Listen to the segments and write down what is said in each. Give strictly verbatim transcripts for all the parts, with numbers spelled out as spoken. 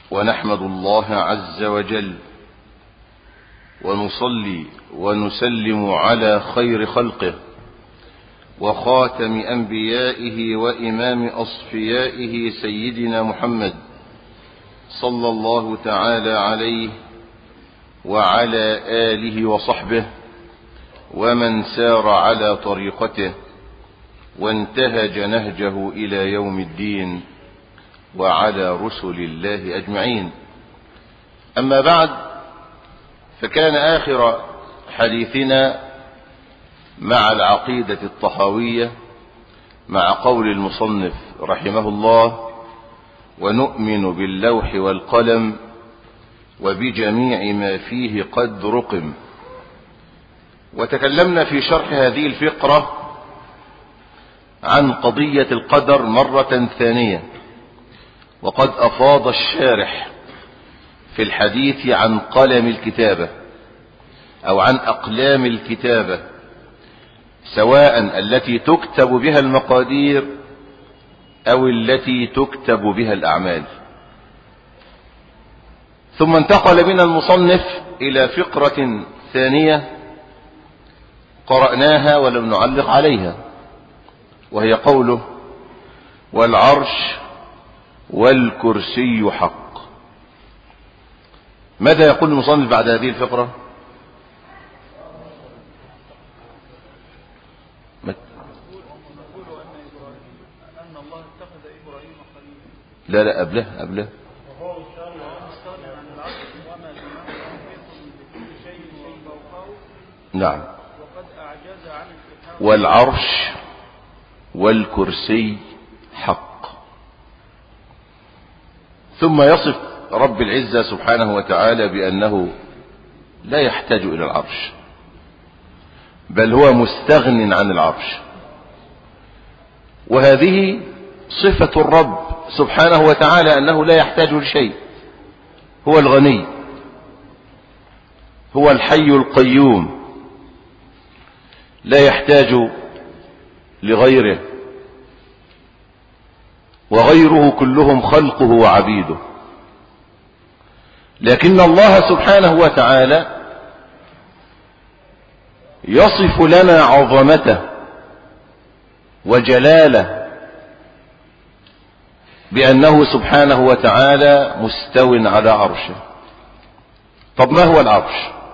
ونحمد الله عز وجل ونصلي ونسلم على خير خلقه وخاتم أنبيائه وإمام أصفيائه سيدنا محمد صلى الله تعالى عليه وعلى آله وصحبه ومن سار على طريقته وانتهج نهجه إلى يوم الدين وعلى رسل الله أجمعين. أما بعد، فكان آخر حديثنا مع العقيدة الطحاوية مع قول المصنف رحمه الله: ونؤمن باللوح والقلم وبجميع ما فيه قد رقم. وتكلمنا في شرح هذه الفقرة عن قضية القدر مرة ثانية، وقد أفاض الشارح في الحديث عن قلم الكتابة أو عن أقلام الكتابة، سواء التي تكتب بها المقادير أو التي تكتب بها الأعمال. ثم انتقل بنا المصنف إلى فقرة ثانية قرأناها ولم نعلق عليها، وهي قوله: والعرش والكرسي حق. ماذا يقول المصنف بعد هذه الفقرة؟ لا لا قبله قبله نعم. والعرش والكرسي حق. ثم يصف رب العزة سبحانه وتعالى بأنه لا يحتاج إلى العرش، بل هو مستغن عن العرش، وهذه صفة الرب سبحانه وتعالى، أنه لا يحتاج لشيء. هو الغني، هو الحي القيوم، لا يحتاج لغيره، وغيره كلهم خلقه وعبيده. لكن الله سبحانه وتعالى يصف لنا عظمته وجلاله بأنه سبحانه وتعالى مستو على عرشه. طب ما هو العرش؟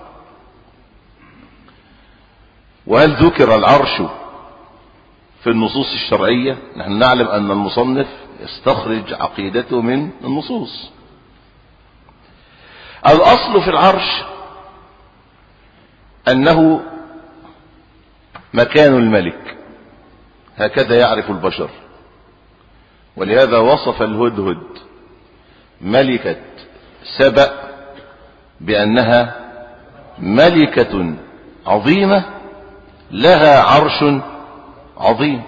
وهل ذكر العرش في النصوص الشرعية؟ نحن نعلم أن المصنف يستخرج عقيدته من النصوص. الأصل في العرش أنه مكان الملك، هكذا يعرف البشر، ولهذا وصف الهدهد ملكة سبأ بأنها ملكة عظيمة لها عرش عظيم.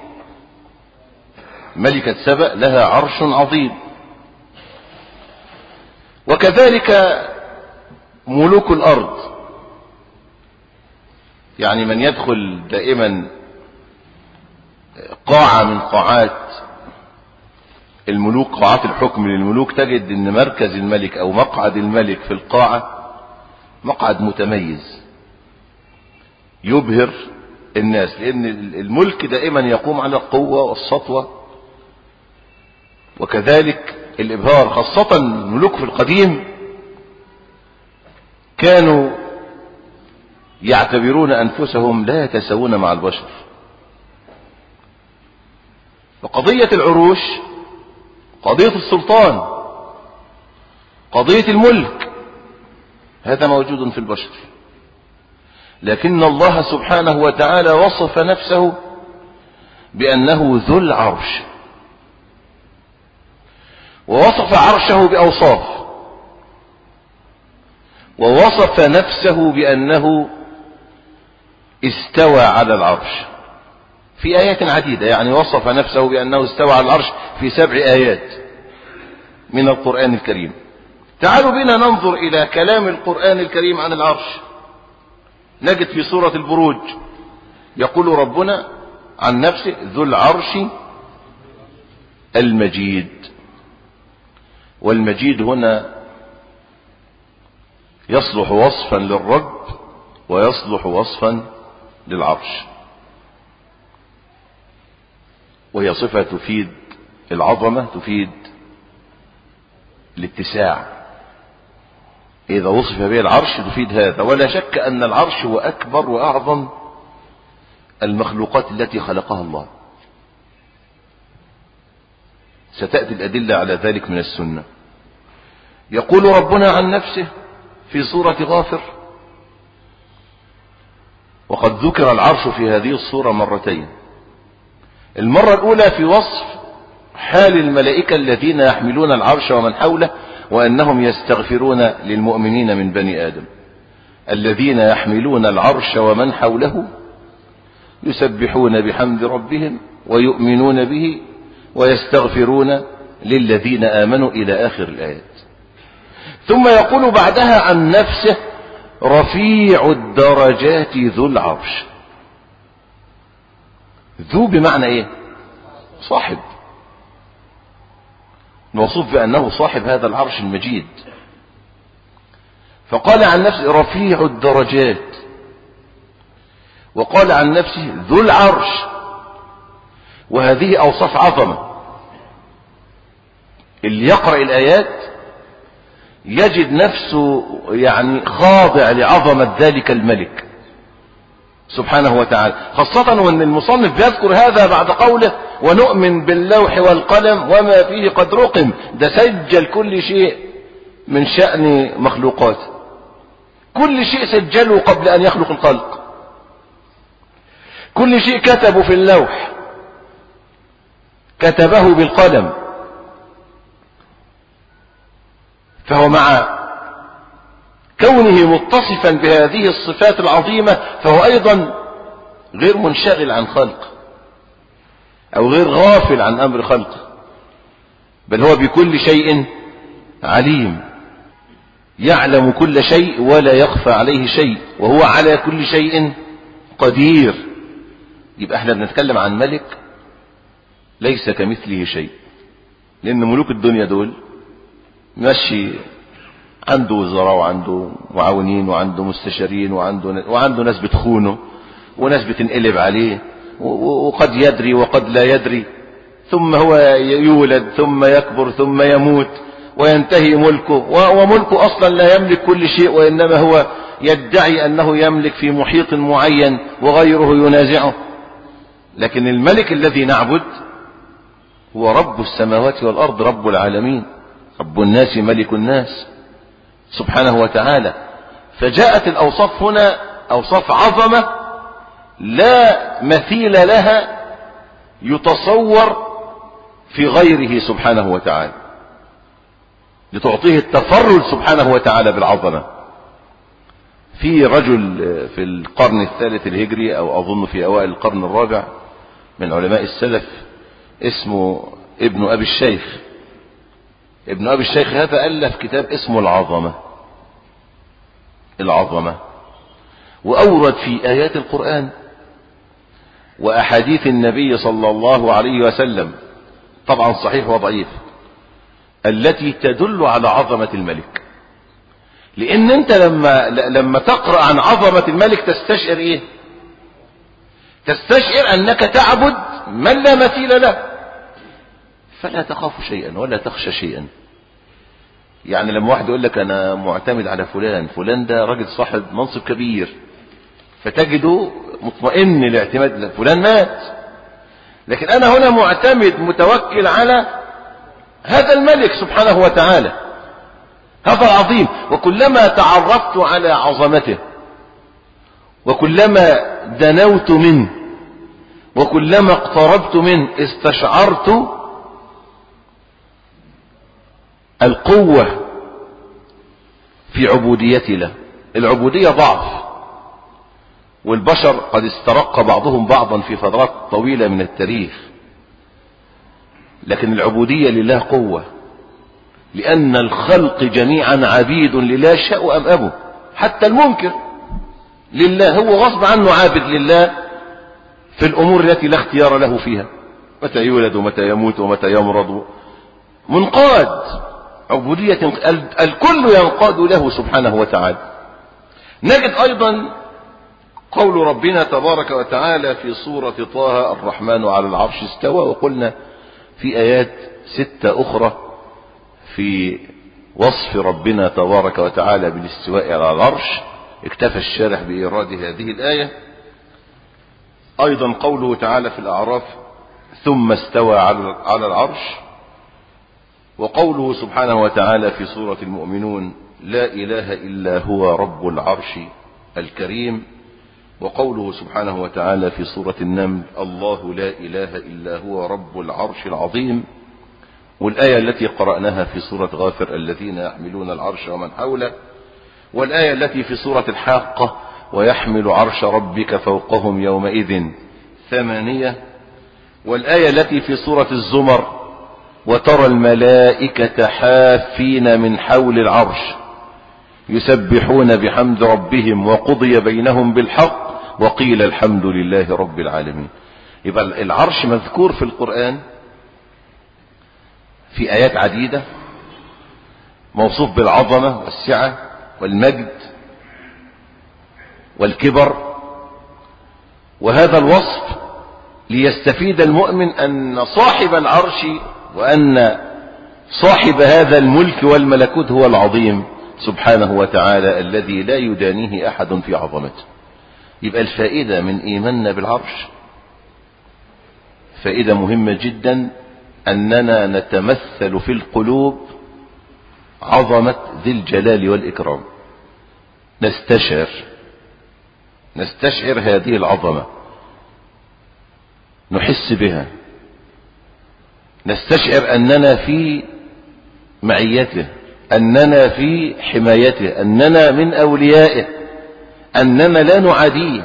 ملكة سبأ لها عرش عظيم. وكذلك ملوك الأرض، يعني من يدخل دائما قاعة من قاعات الملوك، قاعات الحكم للملوك، تجد ان مركز الملك او مقعد الملك في القاعة مقعد متميز يبهر الناس، لان الملك دائما يقوم على القوة والسطوة وكذلك الابهار. خاصة الملوك في القديم كانوا يعتبرون انفسهم لا يتساوون مع البشر. وقضية العروش قضية السلطان، قضية الملك، هذا موجود في البشر. لكن الله سبحانه وتعالى وصف نفسه بأنه ذو العرش، ووصف عرشه بأوصاف، ووصف نفسه بأنه استوى على العرش في آيات عديدة. يعني وصف نفسه بأنه استوى على العرش في سبع آيات من القرآن الكريم. تعالوا بنا ننظر إلى كلام القرآن الكريم عن العرش. نجد في سورة البروج يقول ربنا عن نفسه: ذو العرش المجيد. والمجيد هنا يصلح وصفا للرب ويصلح وصفا للعرش، وهي صفة تفيد العظمة، تفيد الاتساع. إذا وصف به العرش تفيد هذا. ولا شك أن العرش هو أكبر وأعظم المخلوقات التي خلقها الله. ستأتي الأدلة على ذلك من السنة. يقول ربنا عن نفسه في سورة غافر، وقد ذكر العرش في هذه السورة مرتين. المرة الأولى في وصف حال الملائكة الذين يحملون العرش ومن حوله، وأنهم يستغفرون للمؤمنين من بني آدم. الذين يحملون العرش ومن حوله يسبحون بحمد ربهم ويؤمنون به ويستغفرون للذين آمنوا إلى آخر الآيات. ثم يقول بعدها عن نفسه رفيع الدرجات ذو العرش. ذو بمعنى ايه؟ صاحب، موصوف بأنه صاحب هذا العرش المجيد. فقال عن نفسه رفيع الدرجات، وقال عن نفسه ذو العرش، وهذه أوصاف عظمة. اللي يقرأ الآيات يجد نفسه يعني خاضع لعظمة ذلك الملك سبحانه وتعالى، خاصة وأن المصنف بيذكر هذا بعد قوله ونؤمن باللوح والقلم وما فيه قد رقم. ده سجل كل شيء من شأن مخلوقاته، كل شيء سجله قبل أن يخلق الخلق، كل شيء كتبه في اللوح، كتبه بالقلم. فهو مع كونه متصفا بهذه الصفات العظيمة فهو أيضا غير منشغل عن خلق أو غير غافل عن أمر خلقه، بل هو بكل شيء عليم، يعلم كل شيء ولا يخفى عليه شيء، وهو على كل شيء قدير. يبقى احنا بنتكلم عن ملك ليس كمثله شيء، لأن ملوك الدنيا دول ماشي عنده وزراء وعنده معاونين وعنده مستشارين وعنده وعنده ناس بتخونه وناس بتنقلب عليه، وقد يدري وقد لا يدري، ثم هو يولد ثم يكبر ثم يموت وينتهي ملكه، وملكه أصلا لا يملك كل شيء، وإنما هو يدعي أنه يملك في محيط معين وغيره ينازعه. لكن الملك الذي نعبد هو رب السماوات والأرض، رب العالمين، رب الناس ملك الناس سبحانه وتعالى. فجاءت الأوصاف هنا أوصاف عظمة لا مثيل لها يتصور في غيره سبحانه وتعالى، لتعطيه التفرد سبحانه وتعالى بالعظمة. في رجل في القرن الثالث الهجري أو أظن في أوائل القرن الرابع من علماء السلف اسمه ابن أبي الشيخ. ابن أبي الشيخ هذا ألف كتاب اسمه العظمة، العظمة، وأورد في آيات القرآن وأحاديث النبي صلى الله عليه وسلم، طبعا صحيح وضعيف، التي تدل على عظمة الملك. لأن أنت لما لما تقرأ عن عظمة الملك تستشعر إيه؟ تستشعر أنك تعبد من لا مثيل له، فلا تخاف شيئا ولا تخشى شيئا. يعني لما واحد يقول لك أنا معتمد على فلان، فلان ده راجل صاحب منصب كبير، فتجده مطمئن لاعتماد فلان مات، لكن أنا هنا معتمد متوكل على هذا الملك سبحانه وتعالى، هذا العظيم. وكلما تعرفت على عظمته وكلما دنوت منه وكلما اقتربت منه استشعرت القوة في عبوديتي له. العبودية ضعف، والبشر قد استرق بعضهم بعضا في فترات طويلة من التاريخ، لكن العبودية لله قوة، لأن الخلق جميعا عبيد لله شاء أم أبوا، حتى المنكر لله هو غصب عنه عابد لله في الأمور التي لا اختيار له فيها، متى يولد ومتى يموت ومتى يمرض، منقاد عبودية الكل ينقاد له سبحانه وتعالى. نجد أيضا قول ربنا تبارك وتعالى في سورة طه: الرحمن على العرش استوى. وقلنا في آيات ستة أخرى في وصف ربنا تبارك وتعالى بالاستواء على العرش، اكتفى الشارح بإيراد هذه الآية. أيضا قوله تعالى في الأعراف: ثم استوى على العرش. وقوله سبحانه وتعالى في سورة المؤمنون: لا إله إلا هو رب العرش الكريم. وقوله سبحانه وتعالى في سورة النمل: الله لا إله إلا هو رب العرش العظيم. والآية التي قرأناها في سورة غافر: الذين يحملون العرش ومن حوله. والآية التي في سورة الحاقة: ويحمل عرش ربك فوقهم يومئذ ثمانية. والآية التي في سورة الزمر: وترى الملائكة حافين من حول العرش يسبحون بحمد ربهم وقضي بينهم بالحق وقيل الحمد لله رب العالمين. يبقى العرش مذكور في القرآن في آيات عديدة، موصوف بالعظمة والسعة والمجد والكبر. وهذا الوصف ليستفيد المؤمن أن صاحب العرش وأن صاحب هذا الملك والملكوت هو العظيم سبحانه وتعالى الذي لا يدانيه أحد في عظمته. يبقى الفائدة من إيماننا بالعرش فائدة مهمة جدا، أننا نتمثل في القلوب عظمة ذي الجلال والإكرام، نستشعر نستشعر هذه العظمة، نحس بها، نستشعر أننا في معيته، أننا في حمايته، أننا من أوليائه، أننا لا نعاديه،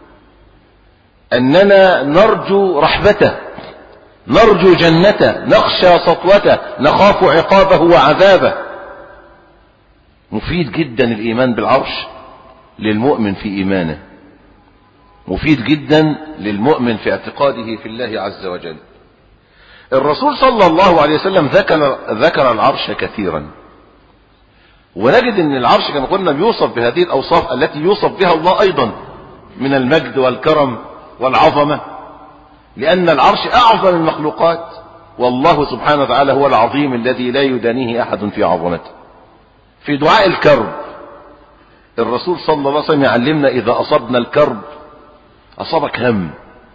أننا نرجو رحمته، نرجو جنته، نخشى سطوته، نخاف عقابه وعذابه. مفيد جدا الإيمان بالعرش للمؤمن في إيمانه، مفيد جدا للمؤمن في اعتقاده في الله عز وجل. الرسول صلى الله عليه وسلم ذكر, ذكر العرش كثيرا، ونجد ان العرش كما قلنا بيوصف بهذه الأوصاف التي يوصف بها الله أيضا من المجد والكرم والعظمة، لأن العرش أعظم المخلوقات، والله سبحانه وتعالى هو العظيم الذي لا يدانيه أحد في عظمته. في دعاء الكرب الرسول صلى الله عليه وسلم يعلمنا: إذا أصبنا الكرب، أصابك هم،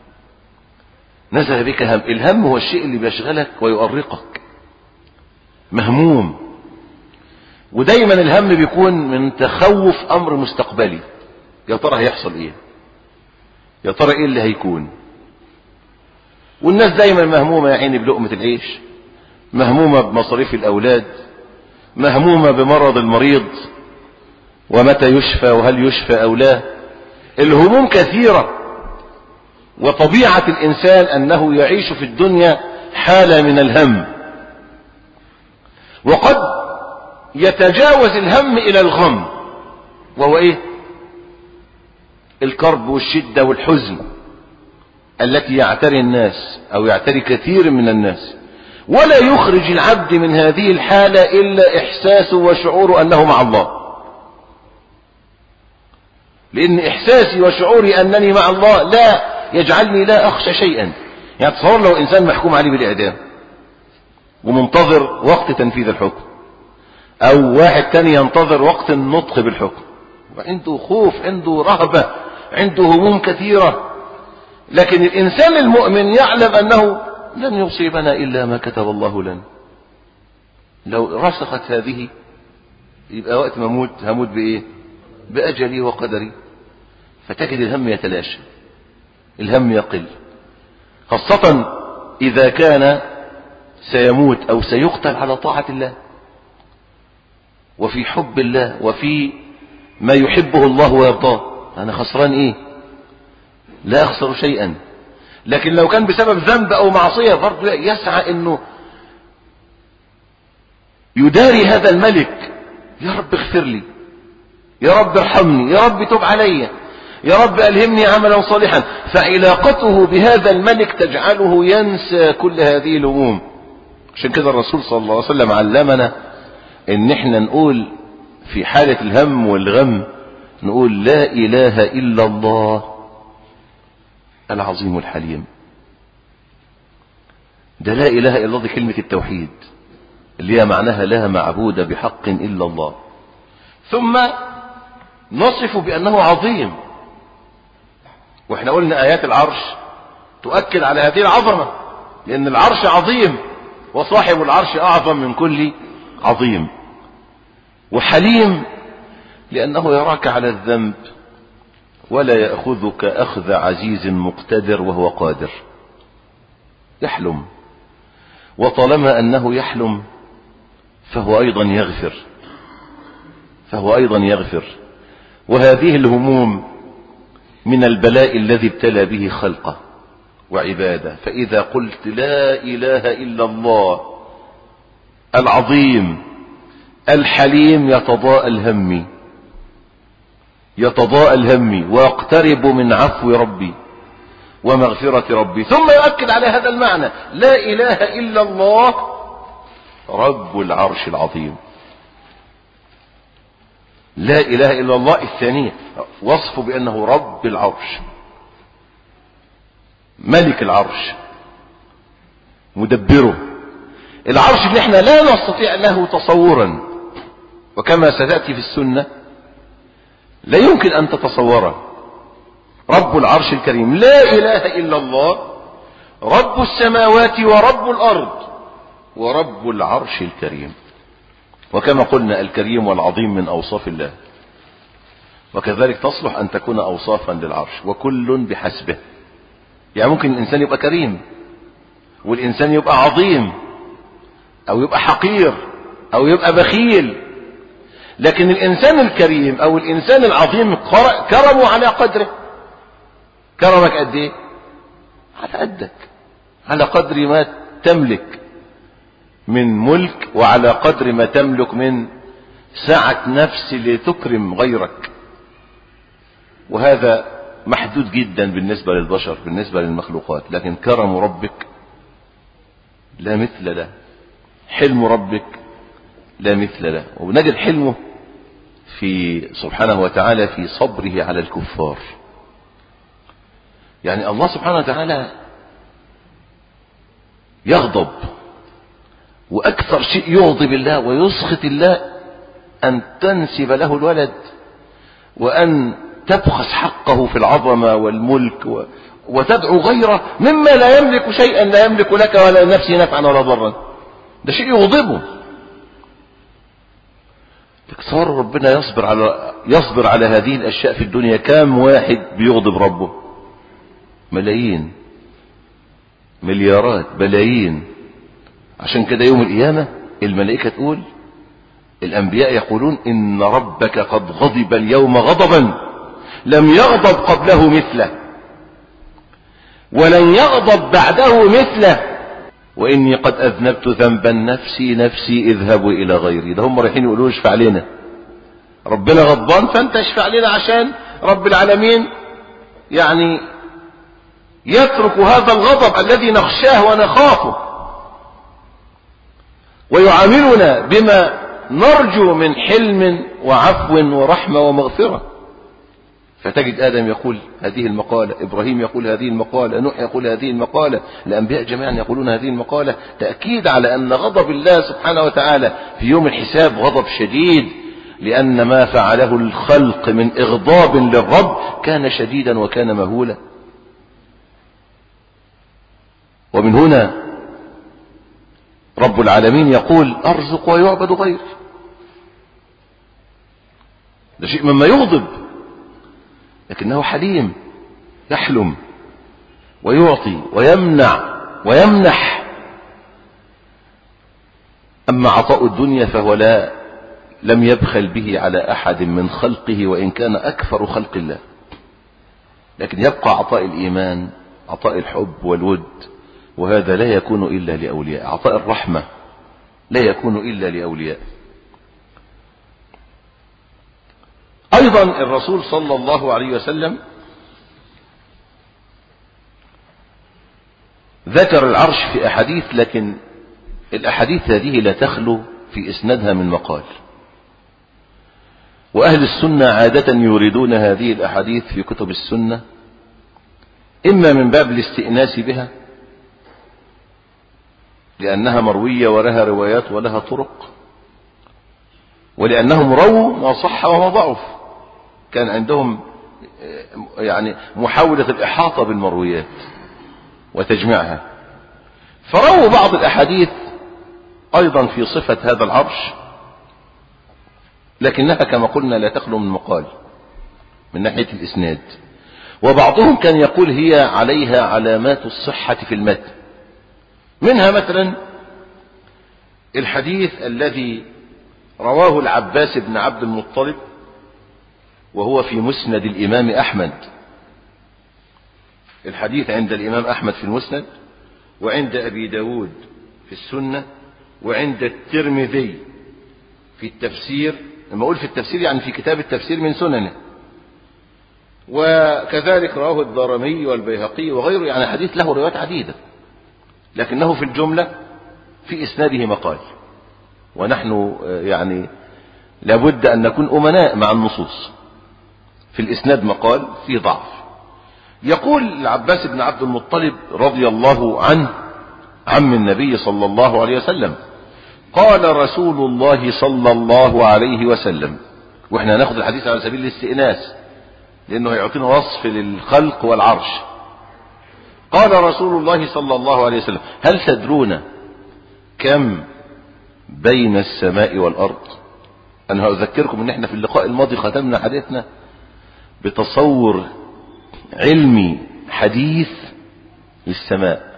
نزل بك هم. الهم هو الشيء اللي بيشغلك ويؤرقك، مهموم، ودايما الهم بيكون من تخوف أمر مستقبلي، يا ترى هيحصل ايه، يا ترى ايه اللي هيكون. والناس دايما مهمومة يا عيني بلقمة العيش، مهمومة بمصاريف الأولاد، مهمومة بمرض المريض ومتى يشفى وهل يشفى أو لا. الهموم كثيرة، وطبيعة الإنسان أنه يعيش في الدنيا حالة من الهم، وقد يتجاوز الهم إلى الغم، وهو إيه؟ الكرب والشدة والحزن التي يعتري الناس أو يعتري كثير من الناس، ولا يخرج العبد من هذه الحالة إلا إحساسه وشعوره أنه مع الله. لأن إحساسي وشعوري أنني مع الله لا يجعلني لا أخشى شيئا. يعني تصور لو إنسان محكوم عليه بالإعدام ومنتظر وقت تنفيذ الحكم، أو واحد تاني ينتظر وقت النطق بالحكم، وعنده خوف، عنده رهبة، عنده هموم كثيرة. لكن الإنسان المؤمن يعلم أنه لن يصيبنا إلا ما كتب الله لنا. لو رسخت هذه يبقى وقت ما أموت هموت بإيه؟ بأجلي وقدري. فتجد الهم يتلاشى، الهم يقل، خاصة إذا كان سيموت أو سيقتل على طاعة الله وفي حب الله وفي ما يحبه الله ويرضاه. أنا خسران إيه؟ لا أخسر شيئا. لكن لو كان بسبب ذنب أو معصية برضه يسعى أنه يداري هذا الملك: يا رب اغفر لي، يا رب ارحمني، يا رب تب علي، يا رب ألهمني عملا صالحا. فعلاقته بهذا الملك تجعله ينسى كل هذه الهموم. عشان كده الرسول صلى الله عليه وسلم علمنا ان احنا نقول في حالة الهم والغم نقول لا اله الا الله العظيم الحليم. ده لا اله الا الله دي كلمة التوحيد اللي هي معناها لا معبود بحق الا الله. ثم نصف بانه عظيم، واحنا قلنا ايات العرش تؤكد على هذه العظمة، لان العرش عظيم وصاحب العرش اعظم من كل عظيم. وحليم لانه يراك على الذنب ولا يأخذك اخذ عزيز مقتدر وهو قادر. يحلم، وطالما انه يحلم فهو ايضا يغفر فهو ايضا يغفر وهذه الهموم من البلاء الذي ابتلى به خلقه وعباده. فإذا قلت لا إله إلا الله العظيم الحليم يتضاءل همي يتضاءل همي واقترب من عفو ربي ومغفرة ربي. ثم يؤكد على هذا المعنى لا إله إلا الله رب العرش العظيم. لا إله إلا الله الثانية وصفه بأنه رب العرش، ملك العرش، مدبره. العرش اللي احنا لا نستطيع له تصورا، وكما ستأتي في السنة لا يمكن أن تتصوره. رب العرش الكريم لا إله إلا الله رب السماوات ورب الأرض ورب العرش الكريم. وكما قلنا الكريم والعظيم من أوصاف الله، وكذلك تصلح أن تكون أوصافا للعرش، وكل بحسبه. يعني ممكن الإنسان يبقى كريم والإنسان يبقى عظيم أو يبقى حقير أو يبقى بخيل، لكن الإنسان الكريم أو الإنسان العظيم كرمه على قدره. كرمك قد إيه؟ على قدك، على قدر ما تملك من ملك، وعلى قدر ما تملك من سعة نفس لتكرم غيرك. وهذا محدود جدا بالنسبة للبشر، بالنسبة للمخلوقات، لكن كرم ربك لا مثل له، حلم ربك لا مثل له. ونجد حلمه في سبحانه وتعالى في صبره على الكفار. يعني الله سبحانه وتعالى يغضب، وأكثر شيء يغضب الله ويسخط الله أن تنسب له الولد، وأن تبخس حقه في العظمة والملك، و... وتدعو غيره مما لا يملك شيئا، لا يملك لك ولا لنفسه نفعا ولا ضرا. ده شيء يغضبه. صار ربنا يصبر على يصبر على هذه الأشياء في الدنيا. كام واحد بيغضب ربه؟ ملايين، مليارات، بلايين. عشان كده يوم القيامة الملائكة تقول، الأنبياء يقولون إن ربك قد غضب اليوم غضبا لم يغضب قبله مثله ولن يغضب بعده مثله، وإني قد أذنبت ذنبا نفسي نفسي اذهبوا إلى غيري. ده هم رايحين يقولوا اشفع لنا، ربنا غضبان فأنت اشفع لنا عشان رب العالمين يعني يترك هذا الغضب الذي نخشاه ونخافه ويعاملنا بما نرجو من حلم وعفو ورحمة ومغفرة. فتجد آدم يقول هذه المقالة، إبراهيم يقول هذه المقالة، نوح يقول هذه المقالة، الأنبياء جميعا يقولون هذه المقالة، تأكيد على أن غضب الله سبحانه وتعالى في يوم الحساب غضب شديد، لأن ما فعله الخلق من إغضاب للرب كان شديدا وكان مهولا. ومن هنا رب العالمين يقول أرزق ويعبد غير. ده شيء مما يغضب، لكنه حليم، يحلم ويعطي ويمنع ويمنح. أما عطاء الدنيا فهو لا لم يبخل به على أحد من خلقه وإن كان أكثر خلق الله، لكن يبقى عطاء الإيمان، عطاء الحب والود، وهذا لا يكون إلا لأولياء. عطاء الرحمة لا يكون إلا لأولياء. أيضا الرسول صلى الله عليه وسلم ذكر العرش في أحاديث، لكن الأحاديث هذه لا تخلو في إسنادها من مقال. وأهل السنة عادة يريدون هذه الأحاديث في كتب السنة إما من باب الاستئناس بها لأنها مروية ولها روايات ولها طرق، ولأنهم رووا ما صح وما ضعف، كان عندهم يعني محاولة الإحاطة بالمرويات وتجميعها، فرووا بعض الأحاديث أيضا في صفة هذا العرش، لكنها كما قلنا لا تخلو من مقال من ناحية الإسناد. وبعضهم كان يقول هي عليها علامات الصحة في المتن، منها مثلا الحديث الذي رواه العباس بن عبد المطلب وهو في مسند الإمام أحمد. الحديث عند الإمام أحمد في المسند، وعند أبي داود في السنة، وعند الترمذي في التفسير، لما أقول في التفسير يعني في كتاب التفسير من سننه، وكذلك رواه الدارمي والبيهقي وغيره، يعني حديث له روايات عديدة، لكنه في الجملة في إسناده مقال. ونحن يعني لابد أن نكون أمناء مع النصوص، في الإسناد مقال فيه ضعف. يقول العباس بن عبد المطلب رضي الله عنه عم النبي صلى الله عليه وسلم: قال رسول الله صلى الله عليه وسلم. واحنا هناخد الحديث على سبيل الاستئناس لأنه هيعطينا وصف للخلق والعرش. قال رسول الله صلى الله عليه وسلم: هل تدرون كم بين السماء والأرض؟ أنا هأذكركم أن احنا في اللقاء الماضي ختمنا حديثنا بتصور علمي حديث للسماء،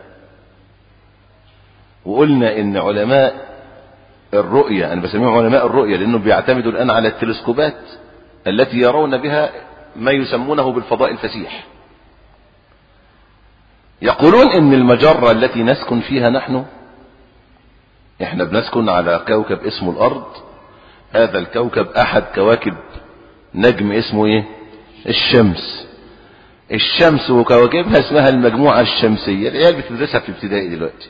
وقلنا ان علماء الرؤية، انا بسميهم علماء الرؤية لانهم بيعتمدوا الان على التلسكوبات التي يرون بها ما يسمونه بالفضاء الفسيح. يقولون ان المجرة التي نسكن فيها نحن، احنا بنسكن على كوكب اسمه الارض. هذا الكوكب احد كواكب نجم اسمه ايه؟ الشمس. الشمس وكواكبها اسمها المجموعة الشمسية، العيال بتدرسها في ابتدائي دلوقتي.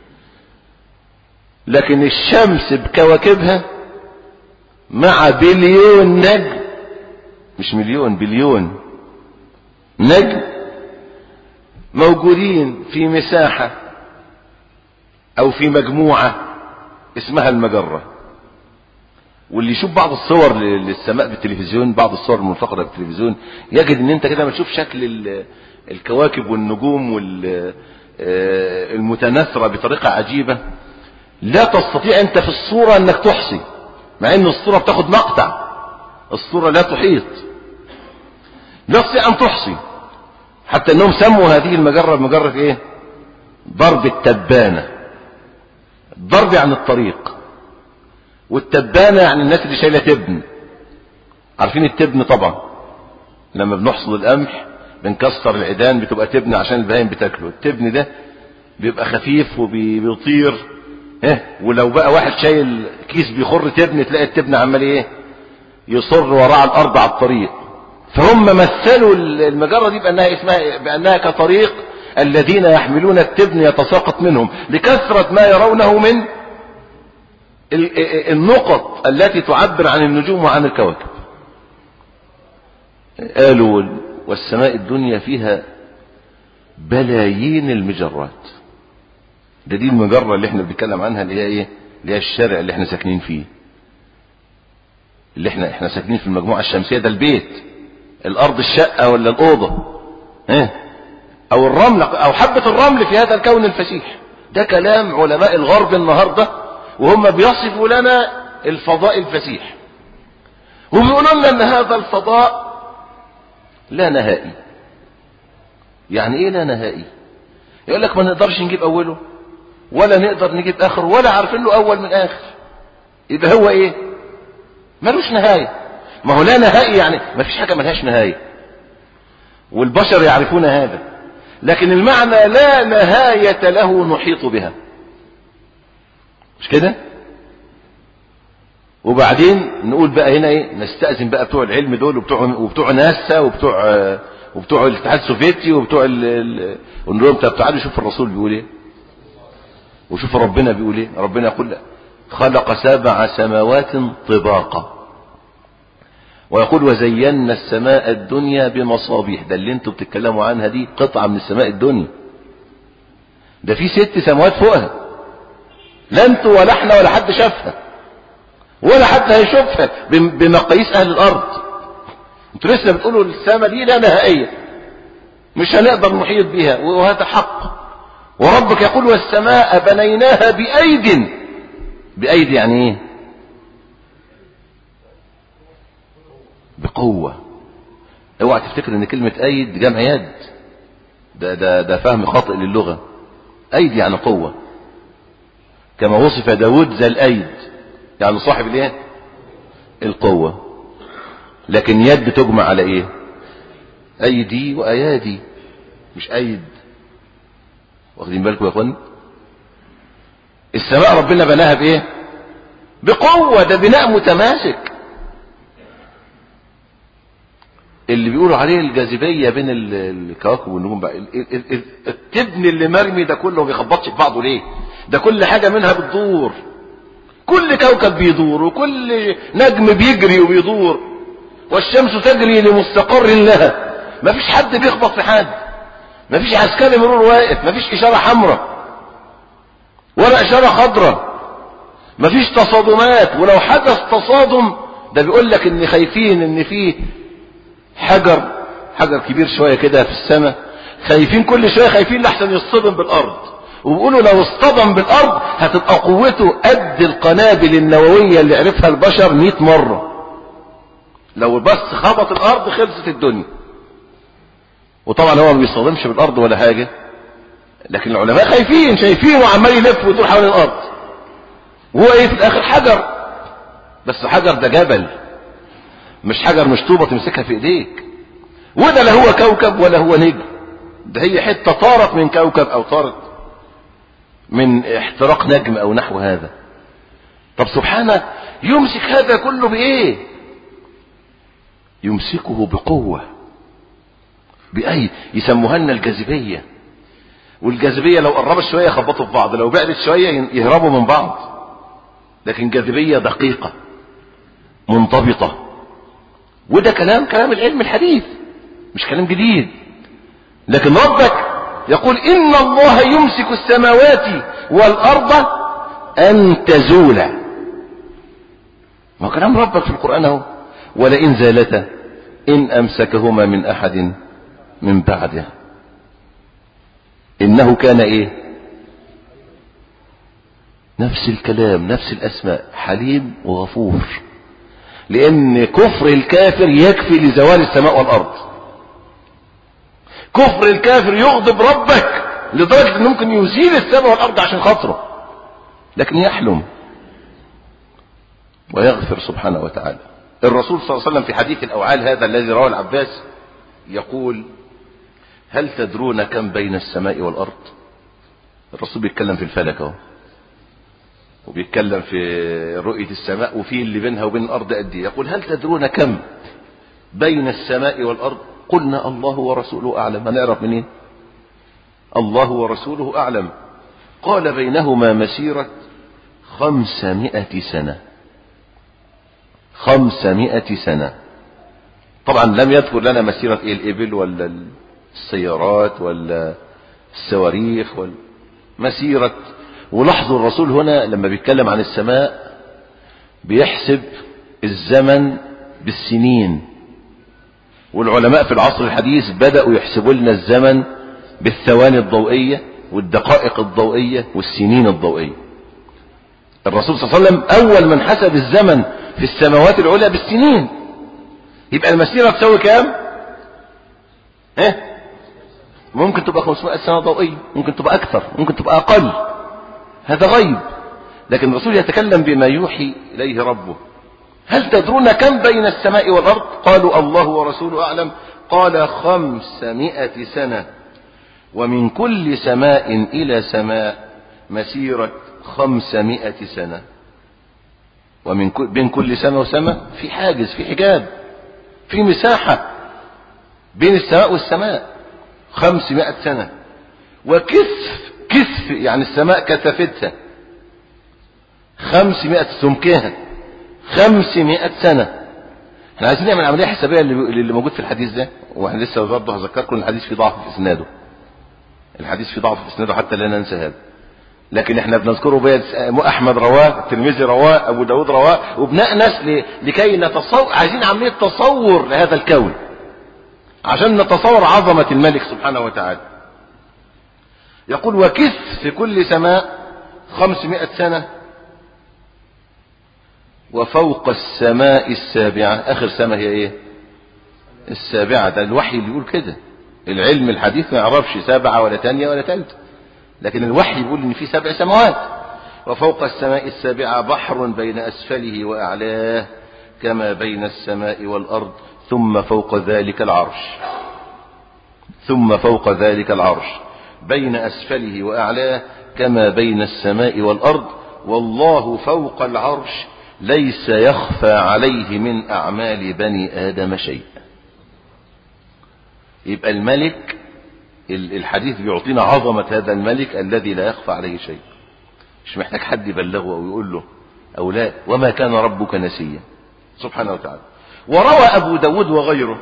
لكن الشمس بكواكبها مع بليون نجم، مش مليون، بليون نجم موجودين في مساحة او في مجموعة اسمها المجرة. واللي يشوف بعض الصور للسماء بالتلفزيون، بعض الصور المنتقدة بالتلفزيون، يجد ان انت كده ما تشوف شكل الكواكب والنجوم والمتناثرة بطريقة عجيبة، لا تستطيع انت في الصورة انك تحصي، مع ان الصورة بتاخد مقطع، الصورة لا تحيط، لا تستطيع ان تحصي. حتى انهم سموا هذه المجرة بمجرة ايه؟ ضرب التبانة. الضرب عن الطريق، والتبانة يعني الناس اللي شايلة تبن. عارفين التبن طبعا، لما بنحصد القمح بنكسر العيدان بتبقى تبن عشان البهايم بتاكله. التبن ده بيبقى خفيف وبيطير، اه ولو بقى واحد شايل كيس بيخر تبن تلاقي التبن عمال ايه؟ يصر وراء الارض على الطريق. فهم مثلوا المجرة دي بانها اسمها بانها كطريق الذين يحملون التبن يتساقط منهم لكثرة ما يرونه من النقط التي تعبر عن النجوم وعن الكواكب. قالوا والسماء الدنيا فيها بلايين المجرات. ده دي المجرة اللي احنا بنتكلم عنها، اللي هي ايه؟ اللي هي الشارع اللي احنا ساكنين فيه، اللي احنا احنا ساكنين في المجموعة الشمسية. ده البيت، الارض الشقة ولا الاوضة، اه او الرمل او حبة الرمل في هذا الكون الفسيح. ده كلام علماء الغرب النهاردة، وهم بيصفوا لنا الفضاء الفسيح، وبيقولوا لنا ان هذا الفضاء لا نهائي. يعني ايه لا نهائي؟ يقول لك ما نقدرش نجيب اوله ولا نقدر نجيب اخره ولا عارفين له اول من اخر. يبقى هو ايه؟ ملوش نهاية. ما هو لا نهائي يعني ما فيش حاجة ملهاش نهاية، والبشر يعرفون هذا، لكن المعنى لا نهاية له نحيط بها، مش كده؟ وبعدين نقول بقى هنا ايه؟ نستأذن بقى بتوع العلم دول وبتوع وبتوع ناسا وبتوع وبتوع الاتحاد السوفيتي وبتوع ال ونقول لهم طب تعالوا شوف الرسول بيقول ايه وشوف ربنا بيقول ايه. ربنا يقول لا خلق سبع سماوات طباقا، ويقول وزينا السماء الدنيا بمصابيح. ده اللي انتوا بتتكلموا عنها دي قطعة من السماء الدنيا، ده في ست سماوات فوقها، لا انتوا ولا احنا ولا حد شافها ولا حد هيشوفها بمقاييس اهل الارض. انتوا لسه بتقولوا السماء دي لا نهائية، مش هنقدر نحيط بها، وهذا حق. وربك يقول والسماء بنيناها بأيد. بأيد يعني ايه؟ بقوة. اوعى تفتكر ان كلمة ايد جمع يد، ده, ده, ده فهم خاطئ للغة. ايد يعني قوة، كما وصف داود ذا الايد، يعني صاحب الايه؟ القوة. لكن يد تجمع على ايه؟ ايدي وايادي، مش ايد. واخدين بالكم يا اخوان؟ السماء ربنا بناها بايه؟ بقوة، ده بناء متماسك. اللي بيقولوا عليه الجاذبية بين الكواكب والنجوم بقى، التبن اللي مرمي ده كله ما بيخبطش في بعضه ليه؟ ده كل حاجة منها بتدور، كل كوكب بيدور، وكل نجم بيجري وبيدور، والشمس تجري لمستقر لها. ما فيش حد بيخبط في حد، ما فيش عسكري مرور واقف، ما فيش إشارة حمراء ولا إشارة خضراء، ما فيش تصادمات. ولو حدث تصادم ده بيقول لك ان خايفين ان فيه حجر حجر كبير شوية كده في السماء، خايفين كل شوية، خايفين لحسن يصطدم بالارض. وبيقولوا لو اصطدم بالارض هتبقى قوته قد القنابل النووية اللي عرفها البشر مئة مرة. لو بس خبط الارض خلصت الدنيا. وطبعا هو ما بيصطدمش بالارض ولا حاجة، لكن العلماء خايفين، شايفين وعمال يلف ويدور حول الارض، وهو ايه في الاخر؟ حجر. بس حجر ده جبل، مش حجر مش طوبة تمسكها في ايديك. وده لا هو كوكب ولا هو نجم، ده هي حتة طارت من كوكب او طارت من احتراق نجم او نحو هذا. طب سبحانه يمسك هذا كله بايه؟ يمسكه بقوة، بأي يسموها لنا الجاذبية. والجاذبية لو قربت شوية يخبطوا في بعض، لو بعدت شوية يهربوا من بعض. لكن جاذبية دقيقة منضبطة. وده كلام كلام العلم الحديث، مش كلام جديد. لكن ربك يقول إن الله يمسك السماوات والأرض أن تزولا. ما كلام ربك في القرآن اهو. ولئن زالتا إن أمسكهما من أحد من بعده إنه كان إيه؟ نفس الكلام، نفس الأسماء، حليم وغفور. لأن كفر الكافر يكفي لزوال السماء والأرض. كفر الكافر يغضب ربك لدرجة أنه ممكن يزيل السماء والأرض عشان خاطره، لكن يحلم ويغفر سبحانه وتعالى. الرسول صلى الله عليه وسلم في حديث الأوعال هذا الذي رواه العباس يقول هل تدرون كم بين السماء والأرض؟ الرسول بيتكلم في الفلك اهو، وبيتكلم في رؤية السماء وفي اللي بينها وبين الأرض قد ايه. يقول هل تدرون كم بين السماء والأرض؟ قلنا الله ورسوله أعلم. هنعرف منين؟ الله ورسوله أعلم. قال بينهما مسيرة خمسمائة سنة. خمسمائة سنة. طبعا لم يذكر لنا مسيرة إيه، الإبل ولا السيارات ولا الصواريخ ولا مسيرة. ولاحظوا الرسول هنا لما بيتكلم عن السماء بيحسب الزمن بالسنين، والعلماء في العصر الحديث بدأوا يحسبوا لنا الزمن بالثواني الضوئية والدقائق الضوئية والسنين الضوئية. الرسول صلى الله عليه وسلم أول من حسب الزمن في السماوات العلى بالسنين. يبقى المسيرة تساوي كام؟ ايه؟ ممكن تبقى خمسمائة سنة ضوئية، ممكن تبقى أكثر، ممكن تبقى أقل، هذا غيب. لكن الرسول يتكلم بما يوحي إليه ربه. هل تدرون كم بين السماء والأرض؟ قالوا الله ورسوله أعلم. قال خمسمائة سنة، ومن كل سماء إلى سماء مسيرة خمسمائة سنة. ومن كل بين كل سماء وسماء في حاجز، في حجاب، في مساحة بين السماء والسماء خمسمائة سنة. وكثف كثف يعني السماء كثفتها خمسمائة سمكها خمسمائة سنة. احنا عايزين نعمل عملية حسابية اللي موجود في الحديث ده، واحنا لسه برضه هذكركم الحديث في ضعف في اسناده، الحديث في ضعف في اسناده حتى لا ننسى هذا، لكن احنا بنذكره بيد احمد رواه، الترمذي رواه، ابو داود رواه، وبنأنس لكي نتصور، عايزين عملية تصور لهذا الكون عشان نتصور عظمة الملك سبحانه وتعالى. يقول وكث في كل سماء خمسمائة سنة، وفوق السماء السابعة، اخر سماء هي ايه؟ السابعة. ده الوحي اللي يقول كده، العلم الحديث ما يعرفش سبعة ولا تانية ولا تالتة، لكن الوحي يقول ان في سبع سماوات. وفوق السماء السابعة بحر بين اسفله واعلاه كما بين السماء والارض، ثم فوق ذلك العرش، ثم فوق ذلك العرش بين اسفله واعلاه كما بين السماء والارض، والله فوق العرش ليس يخفى عليه من اعمال بني ادم شيء. يبقى الملك، الحديث بيعطينا عظمة هذا الملك الذي لا يخفى عليه شيء، مش محتاج حد يبلغه او يقول له او لا. وما كان ربك نسيا سبحانه وتعالى. وروى ابو داود وغيره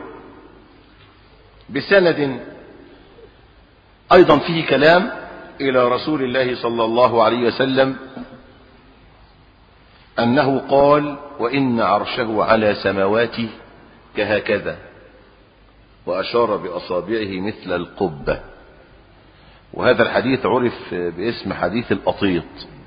بسند ايضا فيه كلام الى رسول الله صلى الله عليه وسلم انه قال وان عرشه على سماواته كهكذا، واشار باصابعه مثل القبة. وهذا الحديث عرف باسم حديث الأطيط،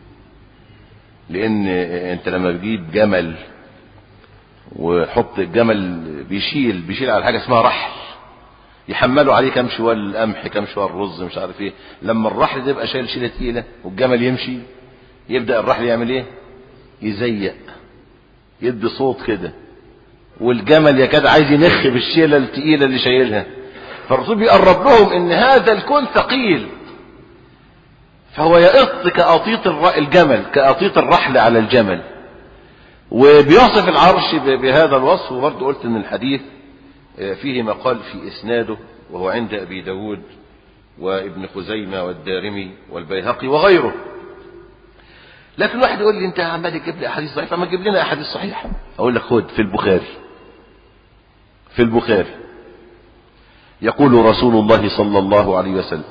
لان انت لما بتجيب جمل وحط الجمل بيشيل بيشيل على حاجة اسمها رحل، يحملوا عليه كم شوال قمح كم شوال رز مش عارف ايه، لما الرحل تبقى شايل شيله تقيله والجمل يمشي، يبدأ الرحل يعمل ايه؟ يزيق، يدي صوت كده، والجمل يكاد عايز ينخ بالشيله التقيله اللي شايلها. فالرسول بيقرب لهم ان هذا الكون ثقيل، فهو يقط كأطيط الجمل، كأطيط الرحل على الجمل. وبيصف العرش بهذا الوصف. وبرضه قلت ان الحديث فيه مقال في اسناده، وهو عند ابي داود وابن خزيمة والدارمي والبيهقي وغيره. لكن واحد يقول لي انت عمال تجيب لي احاديث ضعيفه، ما تجيب لنا احاديث صحيحه. اقول لك خد في البخاري، في البخاري يقول رسول الله صلى الله عليه وسلم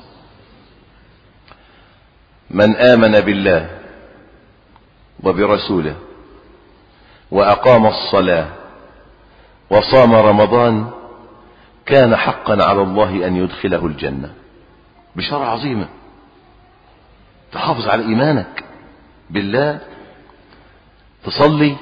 من آمن بالله وبرسوله وأقام الصلاة وصام رمضان كان حقا على الله أن يدخله الجنة. بشارة عظيمة، تحافظ على إيمانك بالله، تصلي،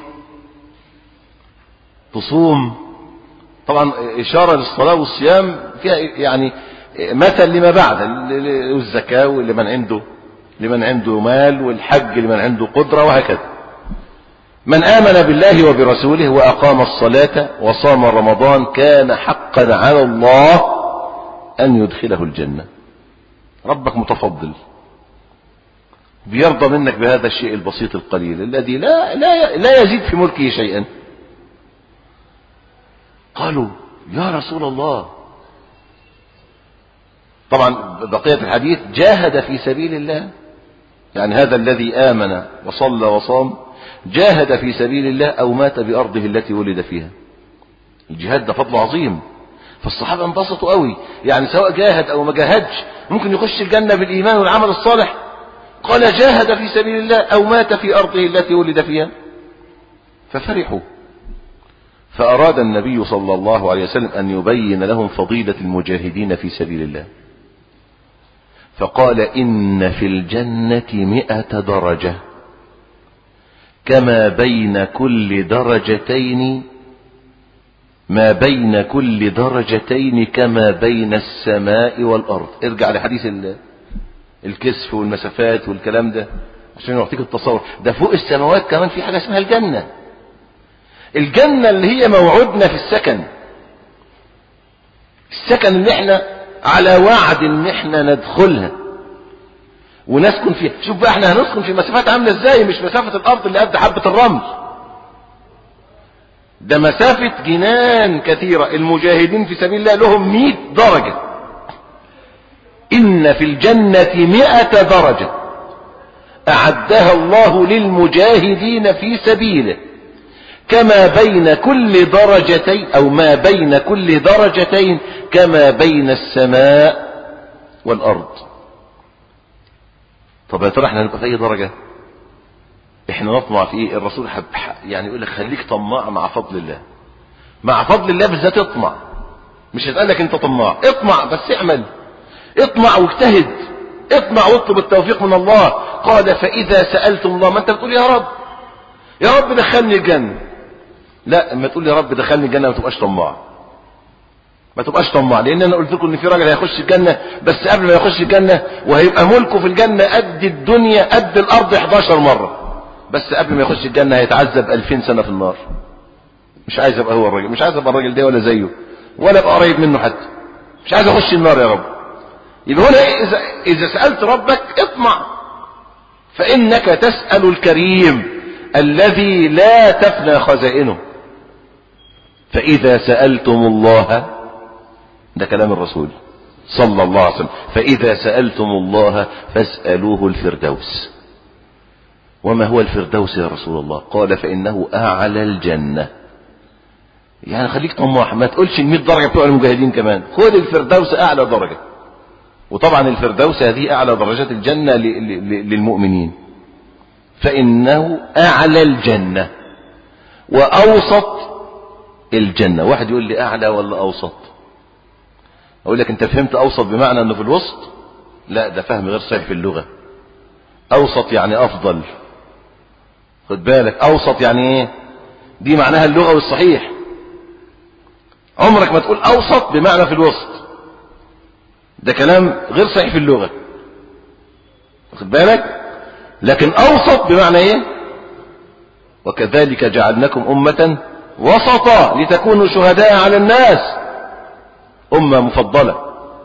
تصوم. طبعا إشارة للصلاة والصيام فيها يعني مثل لما بعد، الزكاة لمن عنده لمن عنده مال، والحج لمن عنده قدرة، وهكذا. من آمن بالله وبرسوله وأقام الصلاة وصام رمضان كان حقا على الله أن يدخله الجنة. ربك متفضل، بيرضى منك بهذا الشيء البسيط القليل الذي لا لا لا يزيد في ملكه شيئا. قالوا يا رسول الله، طبعا بقية الحديث جاهد في سبيل الله، يعني هذا الذي آمن وصلى وصام جاهد في سبيل الله أو مات بأرضه التي ولد فيها. الجهاد ده فضل عظيم، فالصحابة انبسطوا قوي، يعني سواء جاهد أو ما جاهدش ممكن يخش الجنة بالإيمان والعمل الصالح. قال جاهد في سبيل الله أو مات في أرضه التي ولد فيها، ففرحوا. فأراد النبي صلى الله عليه وسلم أن يبين لهم فضيلة المجاهدين في سبيل الله، فقال إن في الجنة مئة درجة كما بين كل درجتين ما بين كل درجتين كما بين السماء والأرض. ارجع لحديث الكسف والمسافات والكلام ده عشان يعطيك التصور. ده فوق السماوات كمان في حاجة اسمها الجنة. الجنة اللي هي موعودنا في السكن، السكن اللي احنا على وعد ان احنا ندخلها ونسكن فيها. شوف بقى احنا هنسكن في مسافات عاملة ازاي، مش مسافة الارض اللي قد حبة الرمل، ده مسافة جنان كثيرة. المجاهدين في سبيل الله لهم مئة درجة. إن في الجنة مئة درجة أعدها الله للمجاهدين في سبيله، كما بين كل درجتين أو ما بين كل درجتين كما بين السماء والأرض. طب يا ترى احنا هنبقى في أي درجة؟ احنا نطمع في ايه؟ الرسول حب يعني يقول لك خليك طماع مع فضل الله، مع فضل الله بالذات اطمع، مش هتقالك انت طماع، اطمع بس اعمل، اطمع واجتهد، اطمع واطلب التوفيق من الله. قال فإذا سألتم الله، ما انت بتقول يا رب يا رب دخلني الجنة، لا اما تقول يا رب دخلني الجنة ما تبقاش طماع، ما تبقاش طماع، لان انا قلت لكم ان في راجل هيخش الجنة، بس قبل ما يخش الجنة وهيبقى ملكه في الجنة قد الدنيا قد الارض احداشر مرة، بس قبل ما يخش الجنة هيتعذب ألفين سنة في النار. مش عايز ابقى هو الراجل، مش عايز ابقى الراجل ده ولا زيه ولا ابقى قريب منه حتى، مش عايز اخش النار يا رب. يبقى هنا اذا اذا سألت ربك اطمع، فانك تسأل الكريم الذي لا تفنى خزائنه. فإذا سألتم الله، ده كلام الرسول صلى الله عليه وسلم، فإذا سألتم الله فاسألوه الفردوس. وما هو الفردوس يا رسول الله؟ قال فإنه أعلى الجنة. يعني خليك طماح، ما تقولش المئة درجة بتوع المجاهدين كمان، خد الفردوس أعلى درجة. وطبعا الفردوس هذه أعلى درجات الجنة للمؤمنين، فإنه أعلى الجنة وأوسط الجنة. واحد يقول لي أعلى ولا أوسط؟ أقول لك أنت فهمت أوسط بمعنى أنه في الوسط؟ لا، ده فهم غير صحيح في اللغة. أوسط يعني أفضل، خد بالك، أوسط يعني إيه؟ دي معناها اللغة والصحيح. عمرك ما تقول أوسط بمعنى في الوسط، ده كلام غير صحيح في اللغة، خد بالك. لكن أوسط بمعنى إيه؟ وكذلك جعلناكم أمة وسطا لتكونوا شهداء على الناس، أمة مفضلة.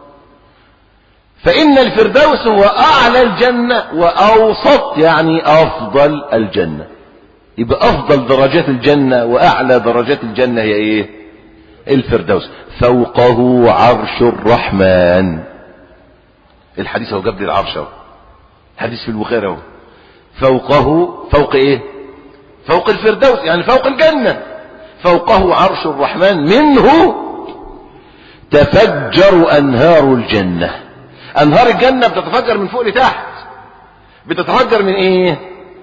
فإن الفردوس هو أعلى الجنة وأوسط يعني أفضل الجنة. يبقى أفضل درجات الجنة وأعلى درجات الجنة هي إيه؟ الفردوس. فوقه عرش الرحمن. الحديث هو جاب لي العرش اهو، حديث في البخاري اهو. فوقه، فوق ايه؟ فوق الفردوس يعني فوق الجنة. فوقه عرش الرحمن منه تفجر أنهار الجنة. أنهار الجنة بتتفجر من فوق لتحت. بتتفجر من ايه؟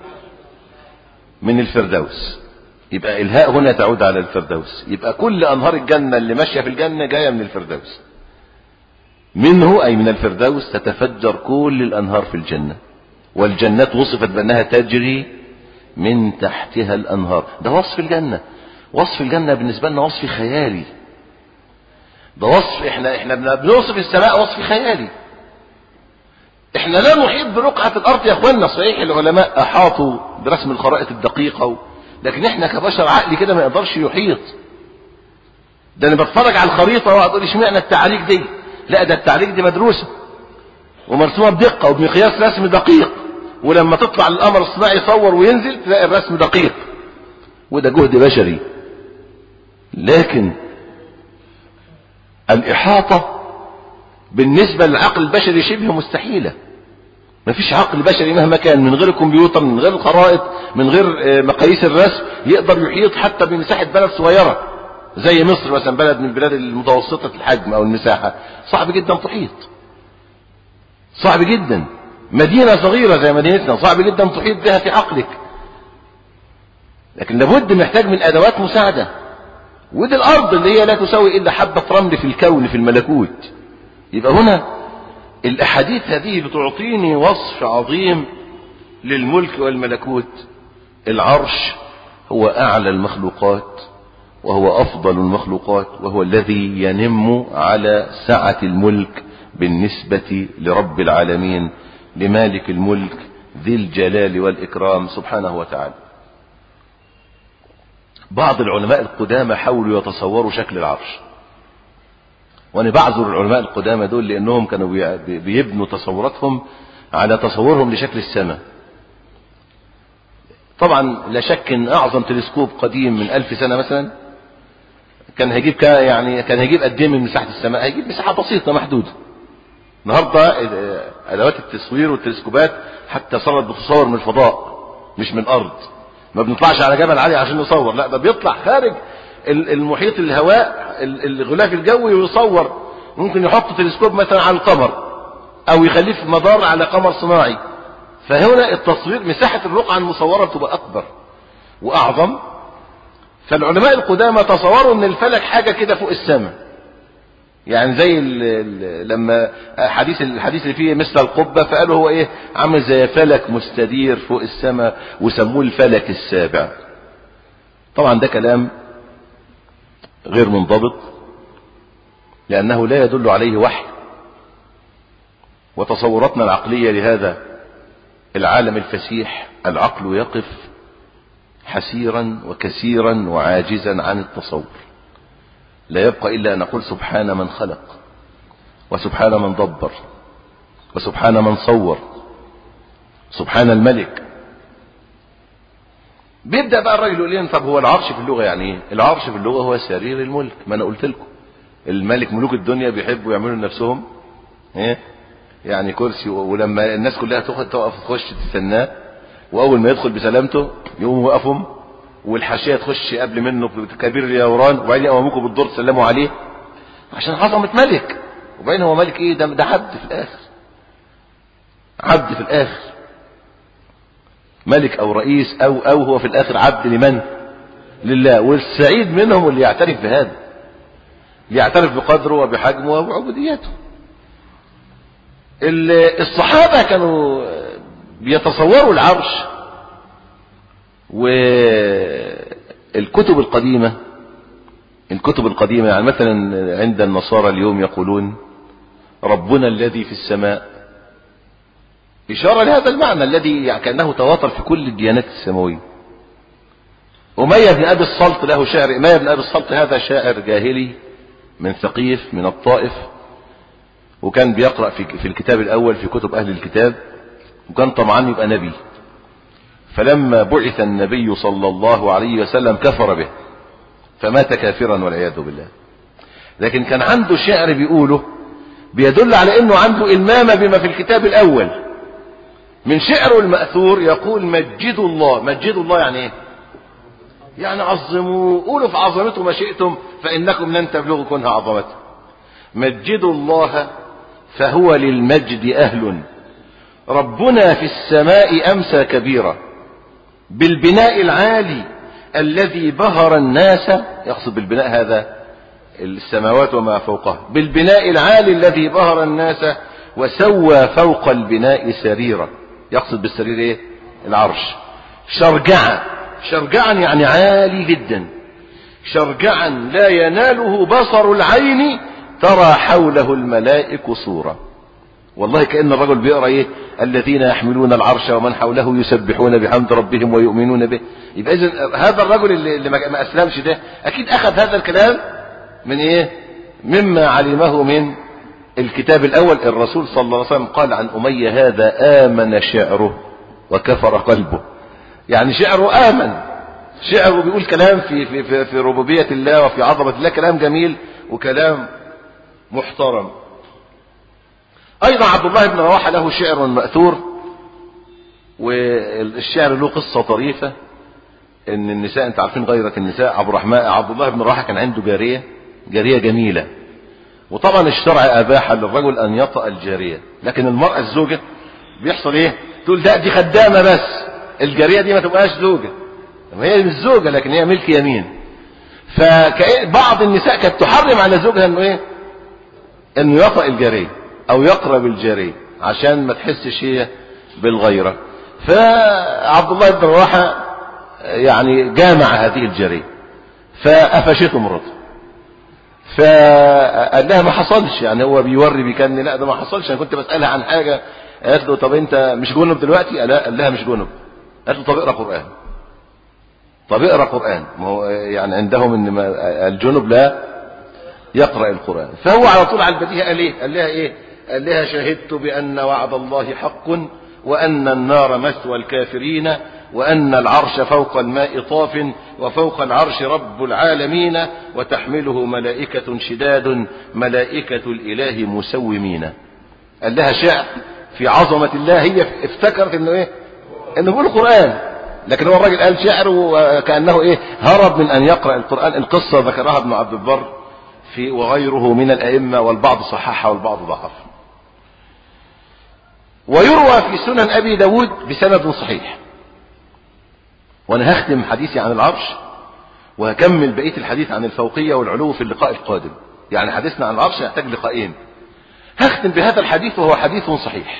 من الفردوس. يبقى الهاء هنا تعود على الفردوس. يبقى كل أنهار الجنة اللي ماشية في الجنة جاية من الفردوس. منه أي من الفردوس تتفجر كل الأنهار في الجنة. والجنات وصفت بأنها تجري من تحتها الأنهار. ده وصف الجنة. وصف الجنة بالنسبة لنا وصف خيالي. ده وصف احنا احنا بنوصف السماء وصف خيالي. احنا لا نحيط برقعة الأرض يا اخوانا. صحيح العلماء أحاطوا برسم الخرائط الدقيقة، لكن احنا كبشر عقلي كده ما يقدرش يحيط. ده انا بتفرج على الخريطة واقول اشمعنى التعاليق دي؟ لا، ده التعليق دي مدروسة ومرسومة بدقة وبمقياس رسم دقيق، ولما تطلع القمر الصناعي يصور وينزل تلاقي الرسم دقيق، وده جهد بشري. لكن الإحاطة بالنسبة للعقل البشري شبه مستحيلة. مفيش عقل بشري مهما كان من غير الكمبيوتر، من غير الخرائط، من غير مقاييس الرسم يقدر يحيط حتى بمساحة بلد صغيرة زي مصر مثلا، بلد من البلاد المتوسطة الحجم او المساحة. صعب جدا تحيط، صعب جدا. مدينة صغيرة زي مدينتنا صعب جدا تحيط بها في عقلك. لكن لابد محتاج من ادوات مساعدة. ودي الارض اللي هي لا تساوي الا حبة رمل في الكون في الملكوت. يبقى هنا الاحاديث هذه بتعطيني وصف عظيم للملك والملكوت. العرش هو اعلى المخلوقات وهو افضل المخلوقات، وهو الذي ينم على سعة الملك بالنسبة لرب العالمين، لمالك الملك ذي الجلال والإكرام سبحانه وتعالى. بعض العلماء القدامى حاولوا يتصوروا شكل العرش، وانا بعذر العلماء القدامى دول لانهم كانوا بيبنوا تصوراتهم على تصورهم لشكل السماء. طبعا لا شك ان اعظم تلسكوب قديم من الف سنة مثلا كان هيجيب يعني كان هيجيب قد ايه من مساحة السماء؟ هيجيب مساحة بسيطة محدودة النهارده ادوات التصوير والتلسكوبات حتى صارت بتصور من الفضاء مش من الارض. ما بنطلعش على جبل عالي عشان نصور، لا ده بيطلع خارج المحيط الهواء الغلاف الجوي ويصور. ممكن يحط تلسكوب مثلا على القمر او يخليه في مدار على قمر صناعي. فهنا التصوير مساحة الرقعة المصورة تبقى اكبر واعظم. فالعلماء القدامى تصوروا ان الفلك حاجة كده فوق السماء، يعني زي ال ال لما حديث الحديث اللي فيه مثل القبة، فقالوا هو ايه، عامل زي فلك مستدير فوق السماء وسموه الفلك السابع. طبعا ده كلام غير منضبط لأنه لا يدل عليه وحي، وتصوراتنا العقلية لهذا العالم الفسيح العقل يقف حسيرا وكثيرا وعاجزا عن التصور. لا يبقى إلا أن نقول سبحان من خلق، وسبحان من دبر، وسبحان من صور، سبحان الملك. بيبدأ بقى الراجل يقول لنا طب هو العرش في اللغة يعني ايه؟ العرش في اللغة هو سرير الملك. ما انا قلت لكم الملك ملوك الدنيا بيحبوا يعملوا لنفسهم ايه يعني كرسي، ولما الناس كلها تاخد تقف تخش تستناه، واول ما يدخل بسلامته يقوموا وقفهم، والحاشيه تخش قبل منه كبير اليوران، وبعدين يقوموكوا بالدور تسلموا عليه عشان عظمه ملك. وبعدين هو ملك ايه؟ ده ده عبد في الاخر، عبد في الاخر، ملك او رئيس او او هو في الاخر عبد لمن؟ لله. والسعيد منهم اللي يعترف بهذا، اللي يعترف بقدره وبحجمه وبعبوديته. الصحابة كانوا بيتصوروا العرش، والكتب القديمة الكتب القديمة يعني مثلا عند النصارى اليوم يقولون ربنا الذي في السماء، إشارة لهذا المعنى الذي يعني كأنه تواتر في كل الديانات السماوية. أمية بن أبي الصلت له شاعر، أمية بن أبي الصلت هذا شاعر جاهلي من ثقيف من الطائف، وكان بيقرأ في, في الكتاب الأول في كتب أهل الكتاب، وكان طمعان يبقى نبي. فلما بعث النبي صلى الله عليه وسلم كفر به فمات كافرا والعياذ بالله. لكن كان عنده شعر بيقوله بيدل على انه عنده المامة بما في الكتاب الاول. من شعره المأثور يقول مجدوا الله. مجدوا الله يعني ايه؟ يعني عظموا، قولوا في عظمته ما شئتم فانكم لن تبلغوا كنها عظمته. مجدوا الله فهو للمجد اهل، ربنا في السماء امسى كبيرا، بالبناء العالي الذي بهر الناس، يقصد بالبناء هذا السماوات وما فوقها، بالبناء العالي الذي بهر الناس وسوى فوق البناء سريرا، يقصد بالسرير ايه؟ العرش. شرجعا، شرجعا يعني عالي جدا، شرجعا لا يناله بصر العين ترى حوله الملائك صورا. والله كأن الرجل بيقرأ ايه؟ الذين يحملون العرش ومن حوله يسبحون بحمد ربهم ويؤمنون به. يبقى اذن هذا الرجل اللي, اللي ما اسلمش ده اكيد اخذ هذا الكلام من ايه؟ مما علمه من الكتاب الاول. الرسول صلى الله عليه وسلم قال عن أمية هذا آمن شعره وكفر قلبه. يعني شعره آمن، شعره بيقول كلام في, في, في, في ربوبية الله وفي عظمة الله، كلام جميل وكلام محترم. ايضا عبد الله بن رواحة له شعر مأثور، والشعر له قصة طريفة. ان النساء، انت عارفين غيرة النساء، عبد الرحمن عبد الله بن رواحة كان عنده جارية جارية جميلة، وطبعا الشرع اباح للرجل ان يطأ الجارية، لكن المرأة الزوجة بيحصل ايه؟ تقول ده دي خدامة بس، الجارية دي ما تبقاش زوجة. هي مش زوجة لكن هي ملك يمين. فبعض النساء كانت تحرم على زوجها انه ايه؟ انه يطأ الجارية او يقرب الجارية عشان ما تحسش هي بالغيرة. فعبد الله بن رواحة يعني جامع هذه الجارية فقفشته مراته، فقال لها ما حصلش، يعني هو بيوري بيكني، لا ده ما حصلش، انا كنت بسألها عن حاجة. قالت له طب انت مش جنب دلوقتي؟ قال لها مش جنب. قالت له طب اقرا قرآن. طب اقرا قرآن. ما هو يعني عندهم ان الجنب لا يقرأ القرآن. فهو على طول على البديهة قال ايه؟ قال لها ايه؟ قال لها شهدت بأن وعد الله حق، وأن النار مثوى الكافرين، وأن العرش فوق الماء طاف، وفوق العرش رب العالمين، وتحمله ملائكة شداد ملائكة الإله مسومين. قال لها شعر في عظمة الله، هي افتكرت انه ايه، انه بيقول القرآن، لكن هو الراجل قال شعر وكأنه ايه هرب من ان يقرأ القرآن. القصة ذكرها ابن عبد البر في وغيره من الأئمة، والبعض صححها والبعض ضعف. ويروى في سنن أبي داود بسند صحيح. وانا هختم حديثي عن العرش وهكمل بقية الحديث عن الفوقية والعلو في اللقاء القادم، يعني حديثنا عن العرش يحتاج لقاءين. هختم بهذا الحديث وهو حديث صحيح.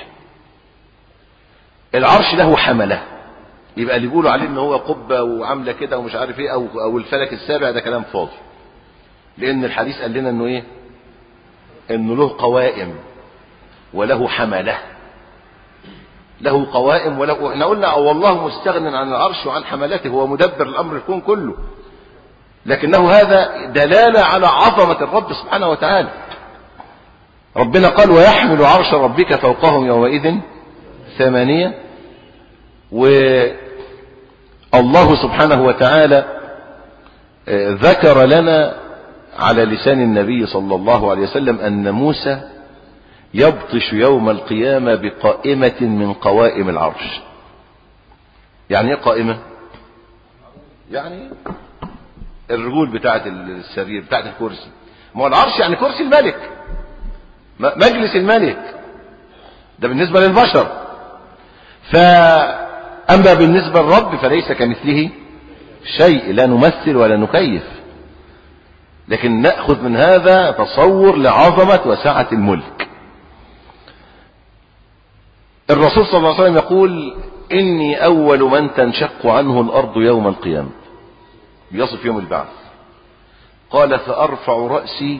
العرش له حملة، يبقى اللي بيقولوا عليه ان هو قبة وعاملة كده ومش عارف ايه او, أو الفلك السابع، ده كلام فاضي، لان الحديث قال لنا انه ايه، انه له قوائم وله حملة، له قوائم وله، احنا قلنا او والله مستغن عن العرش وعن حملته، هو مدبر الامر الكون كله، لكنه هذا دلالة على عظمة الرب سبحانه وتعالى. ربنا قال ويحمل عرش ربك فوقهم يومئذ ثمانية. والله سبحانه وتعالى ذكر لنا على لسان النبي صلى الله عليه وسلم أن موسى يبطش يوم القيامة بقائمة من قوائم العرش. يعني ايه قائمة؟ يعني الرجول بتاعت السرير بتاعت الكرسي، ما هو العرش يعني كرسي الملك، مجلس الملك، ده بالنسبة للبشر. فأما بالنسبة للرب فليس كمثله شيء، لا نمثل ولا نكيف، لكن نأخذ من هذا تصور لعظمة وسعة الملك. الرسول صلى الله عليه وسلم يقول إني أول من تنشق عنه الأرض يوم القيامة، بيصف يوم البعث. قال فأرفع رأسي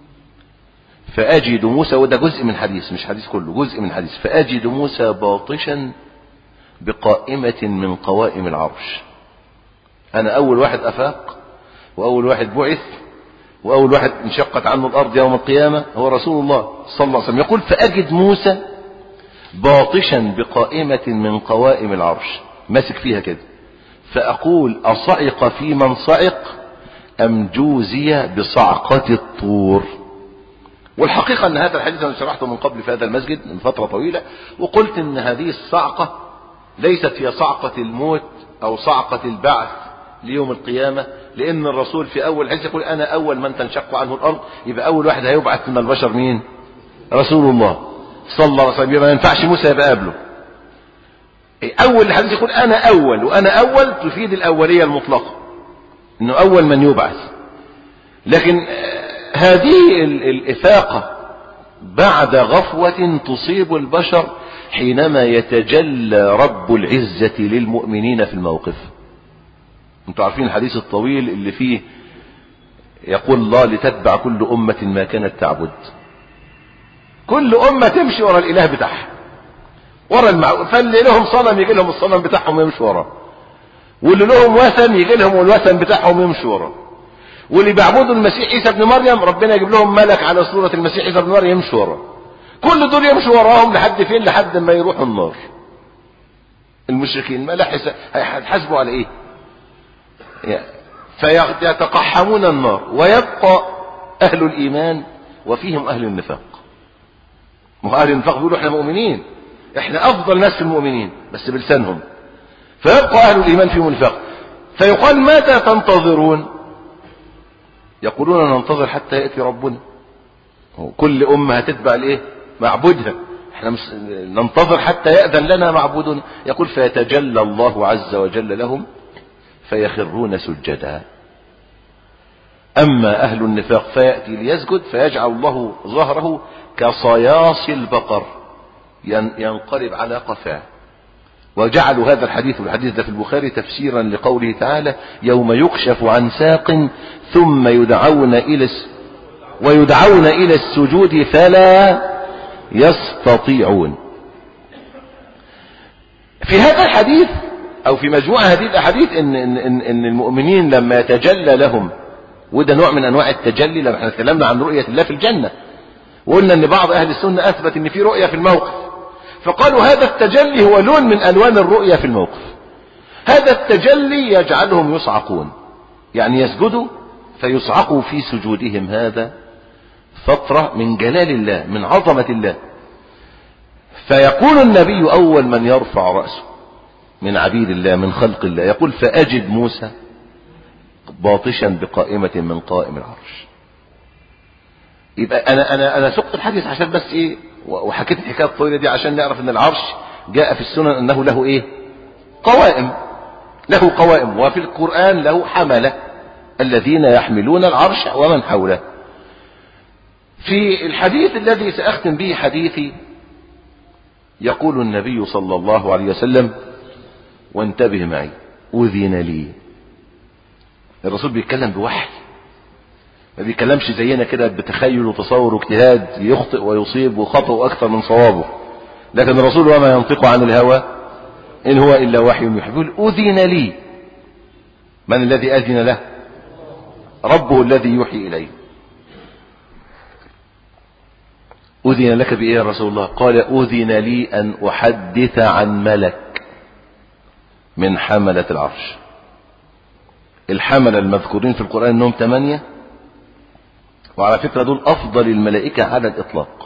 فأجد موسى، وده جزء من حديث مش حديث كله، جزء من حديث، فأجد موسى باطشا بقائمة من قوائم العرش. أنا أول واحد أفاق وأول واحد بعث وأول واحد انشقت عنه الأرض يوم القيامة هو رسول الله صلى الله عليه وسلم. يقول فأجد موسى باطشا بقائمة من قوائم العرش، ماسك فيها كده، فأقول أصعق في من صعق أم جوزي بصعقة الطور. والحقيقة أن هذا الحديث أنا شرحته من قبل في هذا المسجد من فترة طويلة، وقلت أن هذه الصعقة ليست هي صعقة الموت أو صعقة البعث ليوم القيامة، لأن الرسول في أول حديث يقول أنا أول من تنشق عنه الأرض، يبقى أول واحد هيبعث من البشر مين؟ رسول الله صلى الله عليه وسلم، ما ينفعش موسى يبقى قبله. أول الحديث يقول أنا أول، وأنا أول تفيد الأولية المطلقة، أنه أول من يبعث. لكن هذه الإفاقة بعد غفوة تصيب البشر حينما يتجلى رب العزة للمؤمنين في الموقف. انتوا عارفين الحديث الطويل اللي فيه يقول الله لتتبع كل أمة ما كانت تعبد. كل أمة تمشي ورا الإله بتاعها، ورا المعبود، فاللي لهم صنم يجي لهم الصنم بتاعهم ويمشوا وراه، واللي لهم وثن يجي لهم الوثن بتاعهم ويمشوا وراه، واللي بيعبدوا المسيح عيسى ابن مريم ربنا يجيب لهم ملك على صورة المسيح عيسى ابن مريم يمشوا وراه. كل دول يمشوا وراهم لحد فين؟ لحد ما يروحوا النار. المشركين ما لا هيتحاسبوا على ايه؟ فيتقحمون النار، ويبقى اهل الايمان وفيهم اهل النفاق. ما اهل النفاق بيقولوا احنا مؤمنين، احنا افضل ناس في المؤمنين بس بلسانهم، فيبقى اهل الايمان فيهم النفاق. فيقال ماذا تنتظرون؟ يقولون ننتظر حتى يأتي ربنا. كل أمة هتتبع الايه؟ معبودها، احنا مش ننتظر حتى يأذن لنا معبودنا. يقول فيتجلى الله عز وجل لهم فيخرون سجدا. أما أهل النفاق فيأتي ليسجد فيجعل الله ظهره كصياص البقر ينقلب على قفاه. وجعلوا هذا الحديث، والحديث ده في البخاري، تفسيرا لقوله تعالى يوم يكشف عن ساق ثم يدعون إلى ويدعون إلى السجود فلا يستطيعون. في هذا الحديث أو في مجموعة هذه الأحاديث إن, إن, إن, إن المؤمنين لما يتجلى لهم، وده نوع من أنواع التجلي، لما احنا تكلمنا عن رؤية الله في الجنة وقلنا إن بعض أهل السنة أثبت إن في رؤية في الموقف، فقالوا هذا التجلي هو لون من ألوان الرؤية في الموقف. هذا التجلي يجعلهم يصعقون، يعني يسجدوا فيصعقوا في سجودهم، هذا فترة من جلال الله من عظمة الله. فيقول النبي أول من يرفع رأسه من عبيد الله من خلق الله يقول فأجد موسى باطشا بقائمة من قائم العرش. يبقى أنا أنا أنا سقت الحديث عشان بس إيه، وحكيت الحكاية الطويلة دي عشان نعرف أن العرش جاء في السنن أنه له إيه؟ قوائم، له قوائم، وفي القرآن له حملة الذين يحملون العرش ومن حوله. في الحديث الذي سأختم به حديثي يقول النبي صلى الله عليه وسلم، وانتبه معي، أذن لي. الرسول بيتكلم بوحي، ما بيتكلمش زينا كده بتخيل وتصور واجتهاد، يخطئ ويصيب وخطئ أكثر من صوابه، لكن الرسول وما ينطق عن الهوى إن هو إلا وحي يوحى. يقول أذن لي. من الذي أذن له؟ ربه الذي يوحي إليه. أذن لك بإيه يا رسول الله؟ قال أذن لي أن أحدث عن ملك من حملة العرش. الحملة المذكورين في القرآن انهم ثمانية، وعلى فكرة دول أفضل الملائكة على الإطلاق.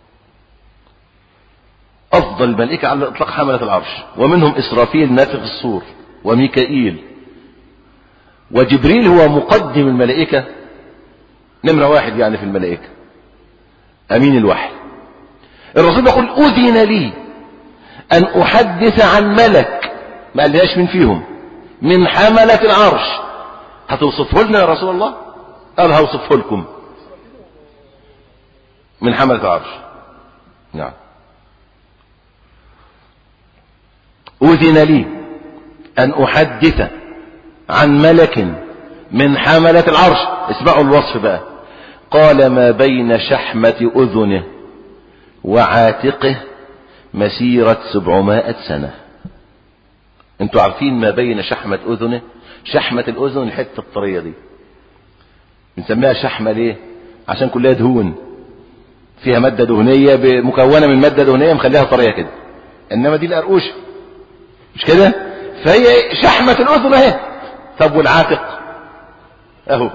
أفضل الملائكة على الإطلاق حملة العرش، ومنهم إسرافيل نافخ الصور، وميكائيل، وجبريل هو مقدم الملائكة نمرة واحد يعني في الملائكة، أمين الوحي. الرسول يقول أذن لي أن أحدث عن ملك، ما قالناش من فيهم، من حملة العرش. هتوصفه لنا يا رسول الله؟ قال هوصفه لكم، من حملة العرش. نعم. أذن لي أن أحدث عن ملك من حملة العرش. اسمعوا الوصف بقى. قال ما بين شحمة أذنه وعاتقه مسيرة سبعمائة سنة. انتوا عارفين ما بين شحمة أذنه؟ شحمة الأذن الحتة الطرية دي بنسميها شحمة ليه؟ عشان كلها دهون، فيها مادة دهنية مكونة من مادة دهنية مخليها طرية كده، انما دي القرقوشة مش كده؟ فهي شحمة الأذن اهي. طب والعاتق اهو.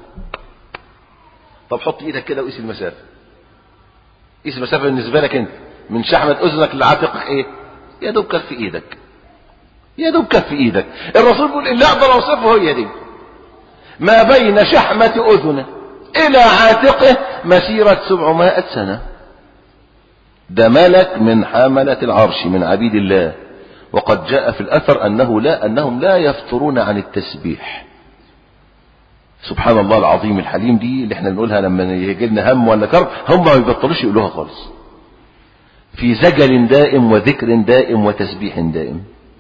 طب حط ايدك كده وقيس المسافة، قيس المسافة بالنسبة لك انت من شحمة أذنك لعاتقك ايه؟ يا دوب كف ايدك، يا دوب كف ايدك. الرسول بيقول اللي اقدر اوصفه هي دي، ما بين شحمة أذنه إلى عاتقه مسيرة سبعمائة سنة. ده ملك من حملة العرش من عبيد الله. وقد جاء في الأثر أنه لا أنهم لا يفترون عن التسبيح. سبحان الله العظيم الحليم دي اللي احنا بنقولها لما يجي لنا هم ولا كرب، هم ما يبطلوش يقولوها خالص، في زجل دائم وذكر دائم وتسبيح دائم.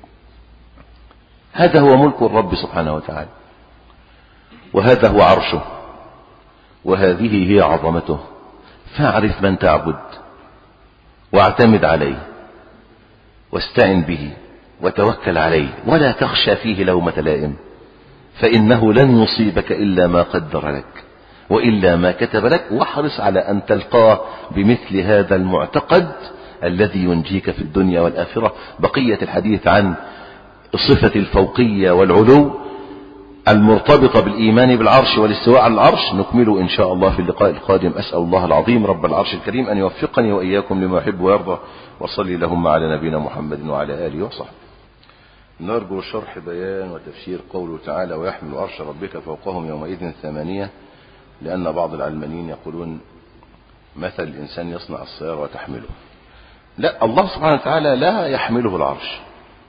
هذا هو ملك الرب سبحانه وتعالى، وهذا هو عرشه، وهذه هي عظمته. فاعرف من تعبد واعتمد عليه واستعن به وتوكل عليه، ولا تخشى فيه لومة لائم، فإنه لن يصيبك إلا ما قدر لك وإلا ما كتب لك. واحرص على أن تلقاه بمثل هذا المعتقد الذي ينجيك في الدنيا والآخرة. بقية الحديث عن صفة الفوقية والعلو المرتبطة بالإيمان بالعرش والاستواء على العرش نكمله إن شاء الله في اللقاء القادم. أسأل الله العظيم رب العرش الكريم أن يوفقني وإياكم لما يحب ويرضى، وصلي لهم على نبينا محمد وعلى آله وصحبه. نرجو شرح بيان وتفسير قوله تعالى ويحمل عرش ربك فوقهم يومئذ ثمانية، لأن بعض العلمانيين يقولون مثل الإنسان يصنع السيارة وتحمله. لا، الله سبحانه وتعالى لا يحمله العرش.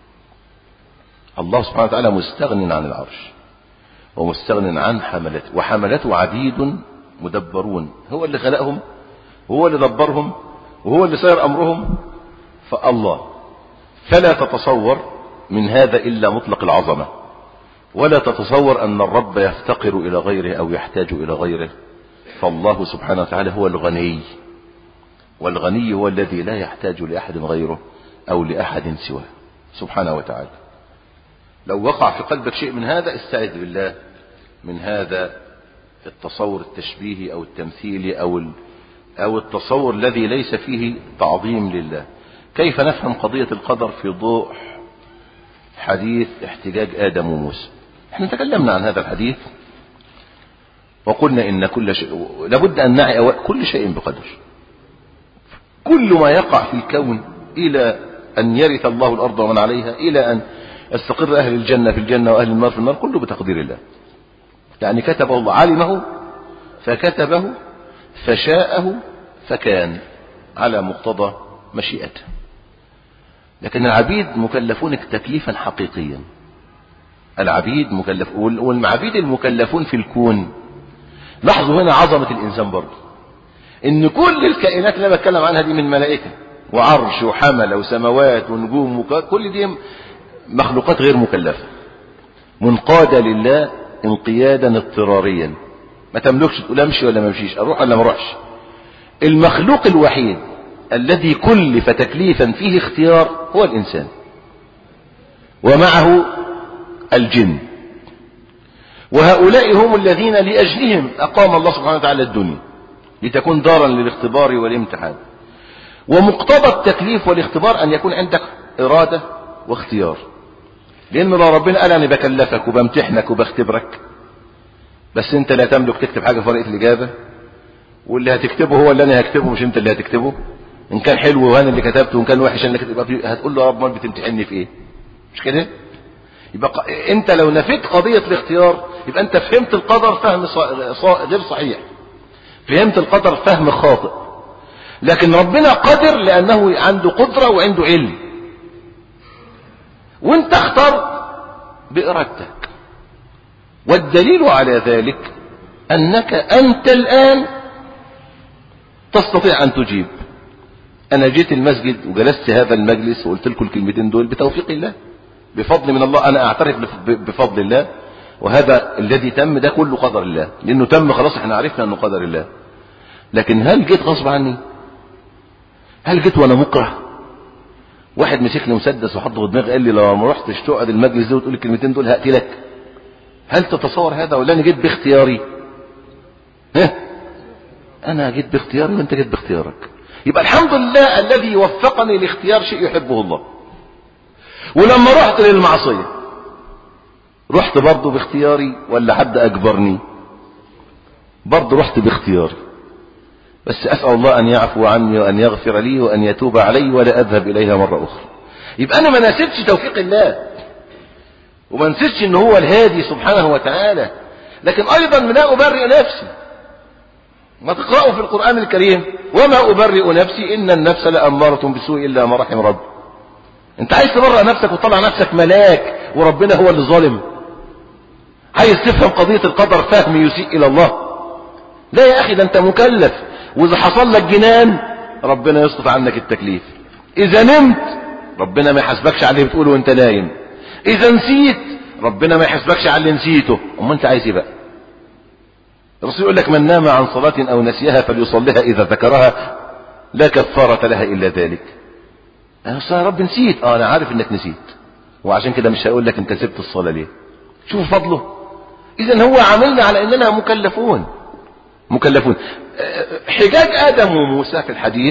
الله سبحانه وتعالى مستغن عن العرش ومستغن عن حملته، وحملته عبيد مدبرون، هو اللي خلقهم وهو اللي دبرهم وهو اللي سير أمرهم. فالله فلا تتصور من هذا إلا مطلق العظمة، ولا تتصور أن الرب يفتقر إلى غيره أو يحتاج إلى غيره. فالله سبحانه وتعالى هو الغني، والغني هو الذي لا يحتاج لأحد غيره أو لأحد سواه سبحانه وتعالى. لو وقع في قلبك شيء من هذا استعذ بالله من هذا التصور التشبيهي أو التمثيلي أو أو التصور الذي ليس فيه تعظيم لله. كيف نفهم قضية القدر في ضوء حديث احتجاج آدم وموسى؟ احنا تكلمنا عن هذا الحديث وقلنا إن كل شيء لابد أن نعي كل شيء بقدر. كل ما يقع في الكون إلى أن يرث الله الأرض ومن عليها، إلى أن يستقر أهل الجنة في الجنة وأهل النار في النار، كله بتقدير الله. يعني كتبه الله، علمه فكتبه فشاءه فكان على مقتضى مشيئته. لكن العبيد مكلفون تكليفا حقيقيا. العبيد مكلف، والعبيد المكلفون في الكون. لاحظوا هنا عظمة الإنسان برضه، إن كل الكائنات اللي أنا بتكلم عنها دي من ملائكة وعرش وحملة وسماوات ونجوم وك... كل دي مخلوقات غير مكلفة، منقادة لله انقيادا اضطراريا، ما تملكش تقول امشي ولا ما امشيش، اروح ولا ما اروحش. المخلوق الوحيد الذي كلف تكليفا فيه اختيار هو الإنسان، ومعه الجن، وهؤلاء هم الذين لأجلهم أقام الله سبحانه وتعالى الدنيا لتكون دارا للاختبار والامتحان. ومقتضى التكليف والاختبار أن يكون عندك إرادة واختيار، لأن لو ربنا قال أنا بكلفك وبمتحنك وبختبرك، بس أنت لا تملك تكتب حاجة في ورقة الإجابة، واللي هتكتبه هو اللي أنا هكتبه مش أنت اللي هتكتبه، إن كان حلو وأنا اللي كتبته وإن كان وحش أنا اللي كتبته، هتقول له يا رب ما بتمتحني في إيه؟ مش كده؟ يبقى أنت لو نفيت قضية الاختيار يبقى أنت فهمت القدر فهم غير صحيح، فهمت القدر فهم خاطئ. لكن ربنا قدر لأنه عنده قدرة وعنده علم، وانت اخترت بإرادتك. والدليل على ذلك أنك أنت الآن تستطيع أن تجيب. أنا جيت المسجد وجلست هذا المجلس وقلت لكم الكلمتين دول بتوفيق الله، بفضل من الله. أنا أعترف بفضل الله، وهذا الذي تم ده كله قدر الله، لأنه تم خلاص، احنا عرفنا أنه قدر الله. لكن هل جيت غصب عني؟ هل جيت وأنا مكره؟ واحد مسكني مسدس وحطه في دماغي قال لي لو ما رحتش تقعد المجلس ده وتقول الكلمتين دول هقتلك؟ هل تتصور هذا؟ ولا انا جيت باختياري؟ ها، انا جيت باختياري وانت جيت باختيارك. يبقى الحمد لله الذي وفقني لاختيار شيء يحبه الله. ولما رحت للمعصية رحت برضه باختياري ولا حد اجبرني؟ برضه رحت باختياري، بس أسأل الله أن يعفو عني وأن يغفر لي وأن يتوب علي ولا أذهب إليها مرة أخرى. يبقى أنا ما نسيتش توفيق الله، وما نسيتش إن هو الهادي سبحانه وتعالى، لكن أيضا لا أبرئ نفسي. ما تقرأوا في القرآن الكريم وما أبرئ نفسي إن النفس لأمارة بسوء إلا ما رحم رب. أنت عايز تبرئ نفسك وتطلع نفسك ملاك وربنا هو اللي ظالم؟ عايز تفهم قضية القدر فهم يسيء إلى الله؟ لا يا أخي، ده أنت مكلف، وإذا حصل لك جنان ربنا يسقط عنك التكليف. إذا نمت ربنا ما يحاسبكش على اللي بتقوله وانت نايم. إذا نسيت ربنا ما يحاسبكش على اللي نسيته. أما أنت عايز إيه بقى؟ الرسول يقول لك من نام عن صلاة أو نسيها فليصليها إذا ذكرها لا كفارة لها إلا ذلك. أنا يا رب نسيت. آه أنا عارف إنك نسيت، وعشان كده مش هقول لك أنت سبت الصلاة ليه. شوف فضله. إذا هو عاملنا على إننا مكلفون مكلفون. حجاج آدم وموسى في الحديث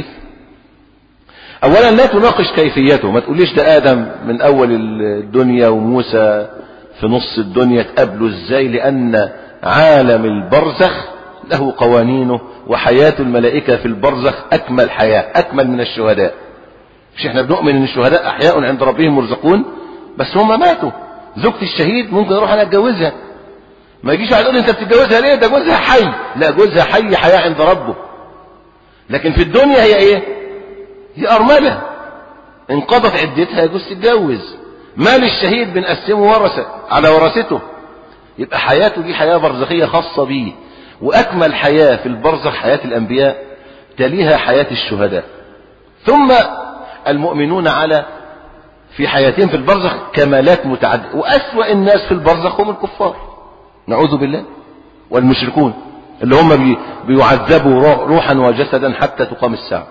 أولا لا تناقش كيفيته، ما تقوليش ده آدم من أول الدنيا وموسى في نص الدنيا تقابله إزاي، لأن عالم البرزخ له قوانينه، وحياة الملائكة في البرزخ أكمل حياة، أكمل من الشهداء. مش احنا بنؤمن ان الشهداء أحياء عند ربهم مرزقون، بس هم ماتوا. زوجة الشهيد ممكن اروح انا اتجوزها، ما يجيش واحد يقول انت بتتجوزها ليه، ده جوزها حي. لا، جوزها حي حياة عند ربه. لكن في الدنيا هي ايه؟ هي ارملة انقضت عدتها يجوز تتجوز. مال الشهيد بنقسمه ورثة على ورثته، يبقى حياته دي حياة برزخية خاصة بيه. واكمل حياة في البرزخ حياة الانبياء، تليها حياة الشهداء، ثم المؤمنون على في حياتهم في البرزخ كمالات متعددة. وأسوأ الناس في البرزخ هم الكفار نعوذ بالله، والمشركون اللي هم بي بيعذبوا روحا وجسدا حتى تقام الساعة.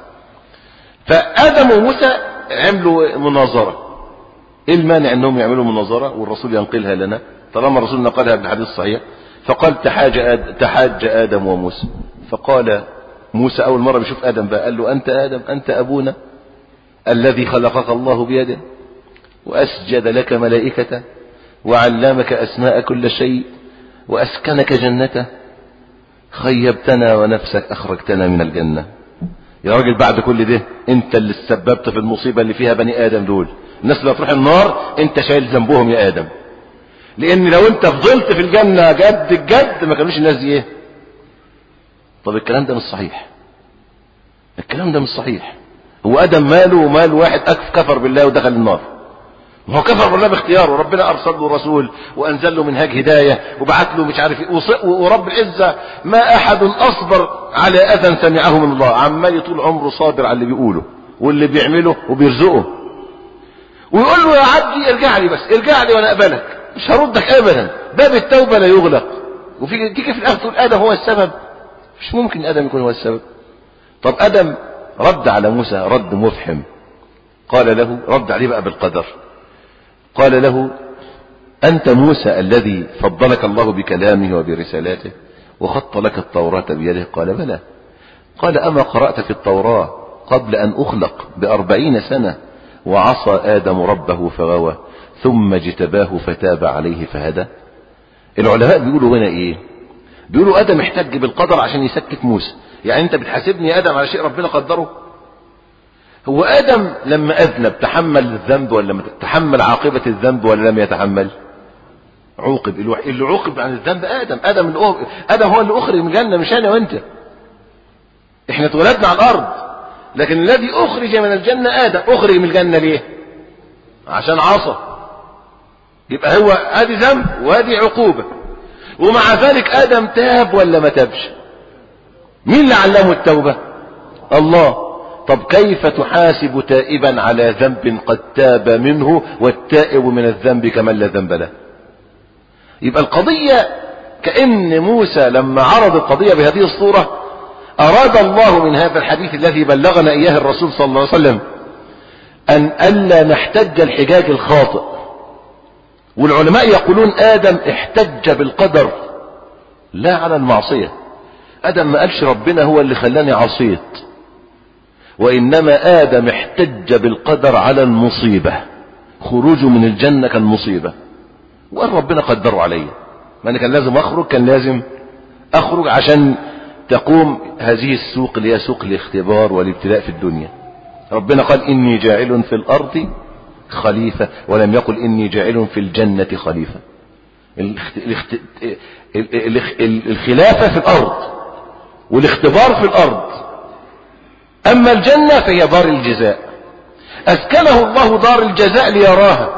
فآدم وموسى عملوا مناظرة. ايه المانع انهم يعملوا مناظرة والرسول ينقلها لنا طالما الرسول نقلها بالحديث الصحيح؟ فقال تحاج آدم, تحاج آدم وموسى. فقال موسى أول مرة بيشوف آدم بقى قال له أنت آدم أنت أبونا الذي خلقك الله بيده وأسجد لك ملائكته وعلمك أسماء كل شيء وأسكنك جنته، خيبتنا ونفسك أخرجتنا من الجنة. يا راجل بعد كل ده انت اللي تسببت في المصيبة اللي فيها بني ادم دول، الناس اللي هتروح النار انت شايل ذنبهم يا ادم، لان لو انت فضلت في الجنة جد الجد ما كانوش الناس دي ايه. طب الكلام ده مش صحيح، الكلام ده مش صحيح. هو ادم ماله ومال واحد كفر بالله ودخل النار؟ هو كفر بالله باختياره، وربنا ارسل له رسول وانزل له منهاج هدايه وبعت له مش عارف ايه، ورب العزه ما احد اصبر على اذى سمعه من الله، عمال طول عمره صابر على اللي بيقوله واللي بيعمله وبيرزقه، ويقول له يا عبدي ارجع لي، بس ارجع لي وانا اقبلك، مش هردك ابدا، باب التوبه لا يغلق. وفي تيجي في الاخر تقول ادم هو السبب؟ مش ممكن ادم يكون هو السبب. طب ادم رد على موسى رد مفحم، قال له، رد عليه بقى بالقدر، قال له أنت موسى الذي فضلك الله بكلامه وبرسالاته وخط لك التوراة بيده؟ قال بلى. قال أما قرأت في التوراة قبل أن أخلق بأربعين سنة وعصى آدم ربه فغوى ثم اجتباه فتاب عليه فهدى؟ العلماء بيقولوا هنا إيه؟ بيقولوا آدم احتج بالقدر عشان يسكت موسى، يعني أنت بتحاسبني يا آدم على شيء ربنا قدره؟ هو آدم لما أذنب تحمل الذنب ولا تحمل عاقبة الذنب ولا لم يتحمل؟ عوقب. اللي عوقب عن الذنب آدم. آدم اللي آدم هو اللي أخرج من الجنة، مش أنا وأنت. إحنا اتولدنا على الأرض، لكن الذي أخرج من الجنة آدم. أخرج من الجنة ليه؟ عشان عصى. يبقى هو هذه ذنب وهذه عقوبة، ومع ذلك آدم تاب ولا ما تابش؟ مين اللي علمه التوبة؟ الله. طب كيف تحاسب تائبا على ذنب قد تاب منه والتائب من الذنب كمن لا ذنب له؟ يبقى القضية كأن موسى لما عرض القضية بهذه الصورة أراد الله من هذا الحديث الذي بلغنا إياه الرسول صلى الله عليه وسلم أن ألا نحتج الحجاج الخاطئ. والعلماء يقولون آدم احتج بالقدر لا على المعصية. آدم ما قالش ربنا هو اللي خلاني عصيت، وإنما آدم احتج بالقدر على المصيبة. خروجه من الجنة كان مصيبة، وقال ربنا قدره علي، ما أنا كان لازم أخرج، كان لازم أخرج عشان تقوم هذه السوق اللي هي سوق الاختبار والابتلاء في الدنيا. ربنا قال إني جاعل في الأرض خليفة، ولم يقل إني جاعل في الجنة خليفة. الخلافة في الأرض والاختبار في الأرض، أما الجنة فهي دار الجزاء. أسكنه الله دار الجزاء ليراها،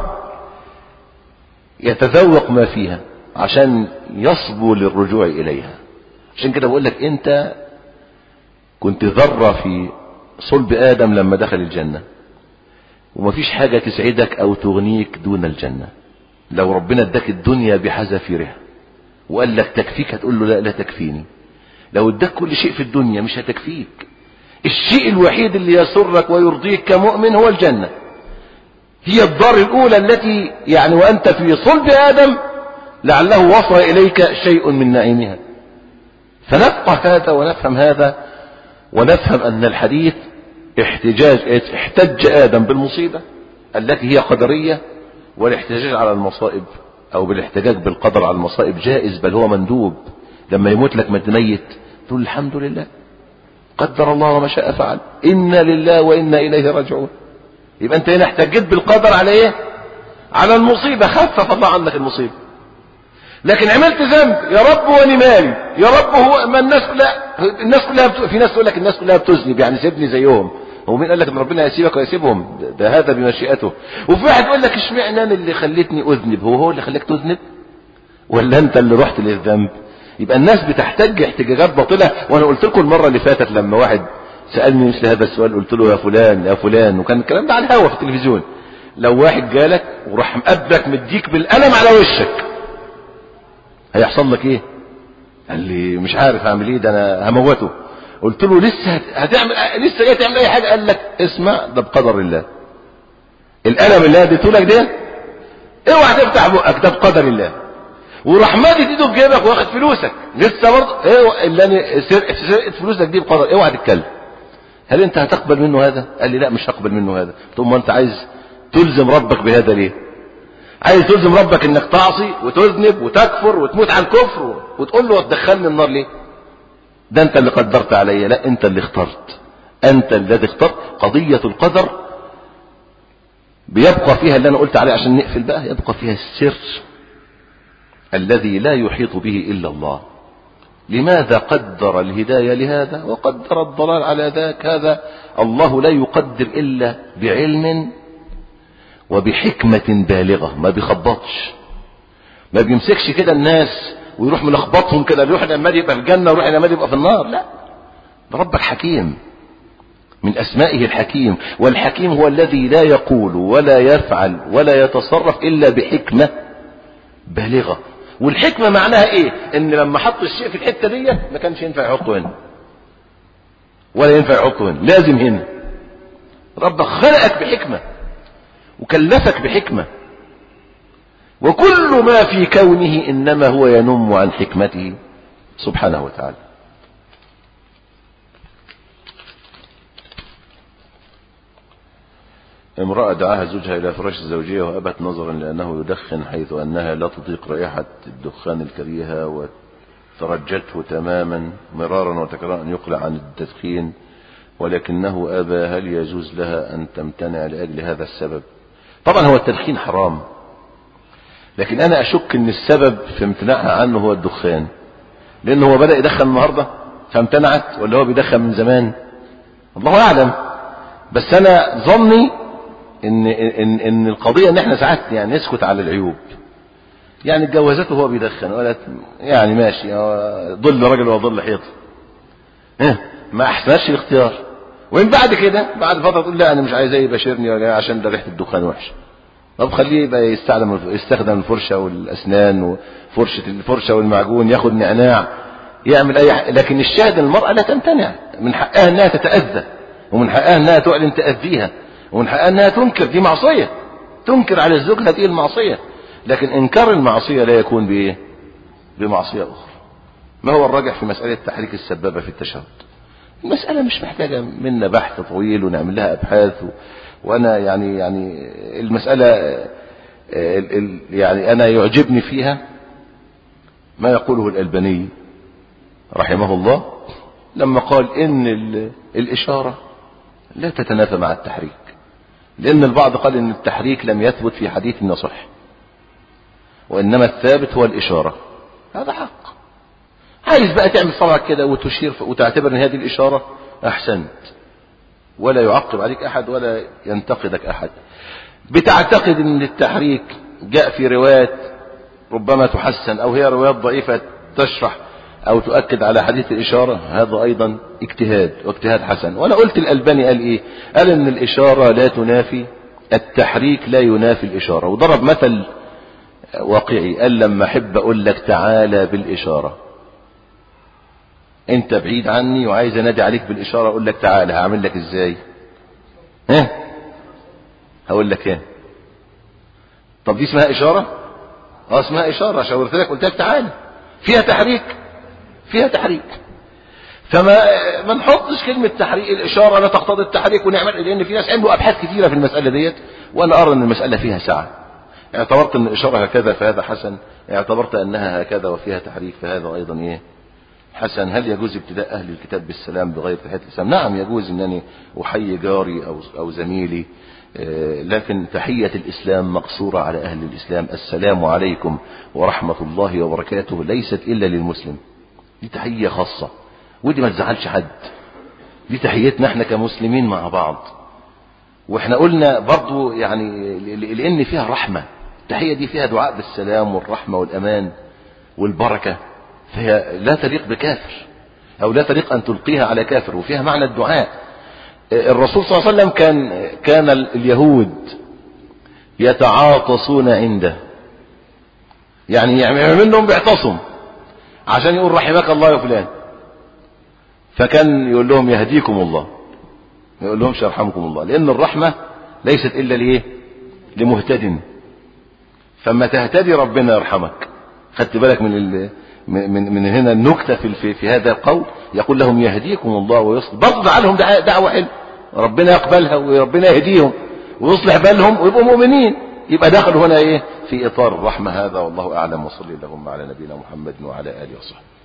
يتذوق ما فيها عشان يصبو للرجوع إليها. عشان كده بقول لك أنت كنت ذرة في صلب آدم لما دخل الجنة، ومفيش حاجة تسعدك أو تغنيك دون الجنة. لو ربنا اداك الدنيا بحذافيرها وقال لك تكفيك، هتقول له لا لا تكفيني. لو اداك كل شيء في الدنيا مش هتكفيك. الشيء الوحيد اللي يسرك ويرضيك كمؤمن هو الجنة، هي الدار الأولى التي يعني وأنت في صلب آدم لعله وصل إليك شيء من نعيمها. فنفقه هذا ونفهم هذا، ونفهم أن الحديث احتجاج احتج آدم بالمصيبة التي هي قدرية، والاحتجاج على المصائب أو بالاحتجاج بالقدر على المصائب جائز، بل هو مندوب. لما يموت لك ميت تقول الحمد لله قدر الله وما شاء فعل، إنا لله وإنا إليه راجعون. يبقى أنت هنا احتجيت بالقدر على إيه؟ على المصيبة، خفف الله عنك المصيبة. لكن عملت ذنب، يا رب وأنا مالي، يا رب هو ما الناس كلها الناس كلها بت... في ناس تقول لك الناس كلها بتذنب يعني سيبني زيهم. هو مين قال لك ان ربنا يسيبك ويسيبهم؟ ده, ده هذا بمشيئته. وفي واحد يقول لك اشمعنى انا اللي خلتني اذنب؟ هو هو اللي خلاك تذنب ولا انت اللي رحت للذنب؟ يبقى الناس بتحتج احتجاجات باطلة. وانا قلت لكم المرة اللي فاتت لما واحد سألني مثل هذا السؤال، قلت له يا فلان يا فلان، وكان الكلام ده على الهوا في التلفزيون، لو واحد جالك وراح مقابلك مديك بالقلم على وشك هيحصل لك ايه؟ قال لي مش عارف اعمل ايه، ده انا هموته. قلت له لسه هتعمل لسه جاي تعمل اي حاجه؟ قال لك اسمع، ده بقدر الله. القلم اللي اديته لك ده اوعى تفتح بقك، ده بقدر الله. وراح مادد ايده في جيبك واخد فلوسك لسه برضه ايه اللي انا سرقت فلوسك دي بقدر، اوعى تتكلم. هل انت هتقبل منه هذا؟ قال لي لا مش هقبل منه هذا. قلت له ما انت عايز تلزم ربك بهذا ليه؟ عايز تلزم ربك انك تعصي وتذنب وتكفر وتموت على الكفر وتقول له وتدخلني النار ليه؟ ده انت اللي قدرت عليا. لا انت اللي اخترت. أنت الذي اخترت. قضية القدر بيبقى فيها اللي أنا قلت عليه عشان نقفل بقى، يبقى فيها السر الذي لا يحيط به إلا الله. لماذا قدر الهداية لهذا وقدر الضلال على ذاك؟ هذا الله لا يقدر إلا بعلم وبحكمة بالغة، ما بيخبطش، ما بيمسكش كده الناس ويروح ملخبطهم كده، يروح لما يبقى في الجنة ويروح لما يبقى في النار. لا، ربك حكيم، من أسمائه الحكيم. والحكيم هو الذي لا يقول ولا يفعل ولا يتصرف إلا بحكمة بالغة. والحكمة معناها ايه؟ ان لما حط الشيء في الحتة دي ما كانش ينفع يحطه هنا ولا ينفع يحطه هنا، لازم هنا. ربك خلقك بحكمة وكلفك بحكمة، وكل ما في كونه انما هو ينم عن حكمته سبحانه وتعالى. امرأة دعاها زوجها إلى فراش الزوجية وأبت نظرا لأنه يدخن، حيث أنها لا تطيق رائحة الدخان الكريهة، وترجته تماما مرارا وتكرارا أن يقلع عن التدخين، ولكنه أبى. هل يجوز لها أن تمتنع لأجل هذا السبب؟ طبعا هو التدخين حرام، لكن أنا أشك أن السبب في امتناعها عنه هو الدخان، لأنه هو بدأ يدخن النهاردة فامتنعت، ولا هو بيدخن من زمان؟ الله أعلم. بس أنا ظني ان ان ان القضيه ان احنا ساعات يعني نسكت على العيوب. يعني اتجوزته وهو بيدخن، ولا يعني ماشي ضل راجل وضل حيط، ها ما احسنش الاختيار. وين بعد كده بعد فتره تقول لا انا مش عايزاه يباشرني ولا عشان ده ريحه الدخان وحشه. طب خليه يبقى يستخدم يستخدم الفرشه والاسنان وفرشه الفرشه والمعجون، ياخد نعناع، يعمل اي حاجه. لكن الشاهد المراه لا تمتنع، من حقها انها تتاذى، ومن حقها انها تعلن تاذيها، ومن حقها انها تنكر. دي معصية، تنكر على الزوج هذه المعصية. لكن انكار المعصية لا يكون بايه؟ بمعصية اخرى. ما هو الراجح في مسألة تحريك السبابة في التشهد؟ المسألة مش محتاجة منا بحث طويل ونعمل لها ابحاث و... وانا يعني يعني المسألة ال... ال... يعني انا يعجبني فيها ما يقوله الألباني رحمه الله لما قال ان ال... الاشارة لا تتنافى مع التحريك، لأن البعض قال إن التحريك لم يثبت في حديث يصح، وإنما الثابت هو الإشارة. هذا حق. عايز بقى تعمل صبعك كده وتشير وتعتبر إن هذه الإشارة، أحسنت، ولا يعقب عليك أحد ولا ينتقدك أحد. بتعتقد إن التحريك جاء في روايات ربما تحسن، أو هي روايات ضعيفة تشرح أو تؤكد على حديث الإشارة، هذا أيضا اجتهاد، واجتهاد حسن. وأنا قلت الألباني قال إيه؟ قال إن الإشارة لا تنافي التحريك، لا ينافي الإشارة. وضرب مثل واقعي، قال لما أحب أقول لك تعالى بالإشارة، أنت بعيد عني وعايز أنادي عليك بالإشارة أقول لك تعالى، هعمل لك إزاي؟ ها؟ هقول لك إيه؟ طب دي اسمها إشارة؟ أه اسمها إشارة، شاورت لك قلت لك تعالى، فيها تحريك، فيها تحريك. فما ما نحطش كلمة تحريك، الإشارة لا تقتضي التحريك ونعمل، لأن في ناس عملوا أبحاث كثيرة في المسألة ديت، وأنا أرى أن المسألة فيها سعة. اعتبرت أن الإشارة هكذا فهذا حسن، اعتبرت أنها هكذا وفيها تحريك فهذا أيضا إيه؟ حسن. هل يجوز ابتداء أهل الكتاب بالسلام بغير تحية الإسلام؟ نعم يجوز أنني أحيي جاري أو أو زميلي، لكن تحية الإسلام مقصورة على أهل الإسلام. السلام عليكم ورحمة الله وبركاته ليست إلا للمسلم، دي تحية خاصة، ودي ما تزعلش حد، دي تحيتنا احنا كمسلمين مع بعض. واحنا قلنا برضو يعني لأن فيها رحمة، التحية دي فيها دعاء بالسلام والرحمة والأمان والبركة، فهي لا تليق بكافر، أو لا تليق أن تلقيها على كافر، وفيها معنى الدعاء. الرسول صلى الله عليه وسلم كان كان اليهود يتعاطسون عنده، يعني يعمل منهم بيعتصم عشان يقول رحمك الله يا فلان، فكان يقول لهم يهديكم الله، ما يقول لهمش يرحمكم الله، لأن الرحمة ليست إلا ليه؟ لمهتد. فما تهتدي ربنا يرحمك. خدت بالك من ال... من من هنا النكتة في في, في هذا القول، يقول لهم يهديكم الله ويصلح، برضه عليهم دعوة حلوة، ربنا يقبلها وربنا يهديهم ويصلح بالهم ويبقوا مؤمنين، يبقى دخلوا هنا ايه؟ في إطار الرحمة. هذا والله أعلم، وصلي اللهم على نبينا محمد وعلى آله وصحبه.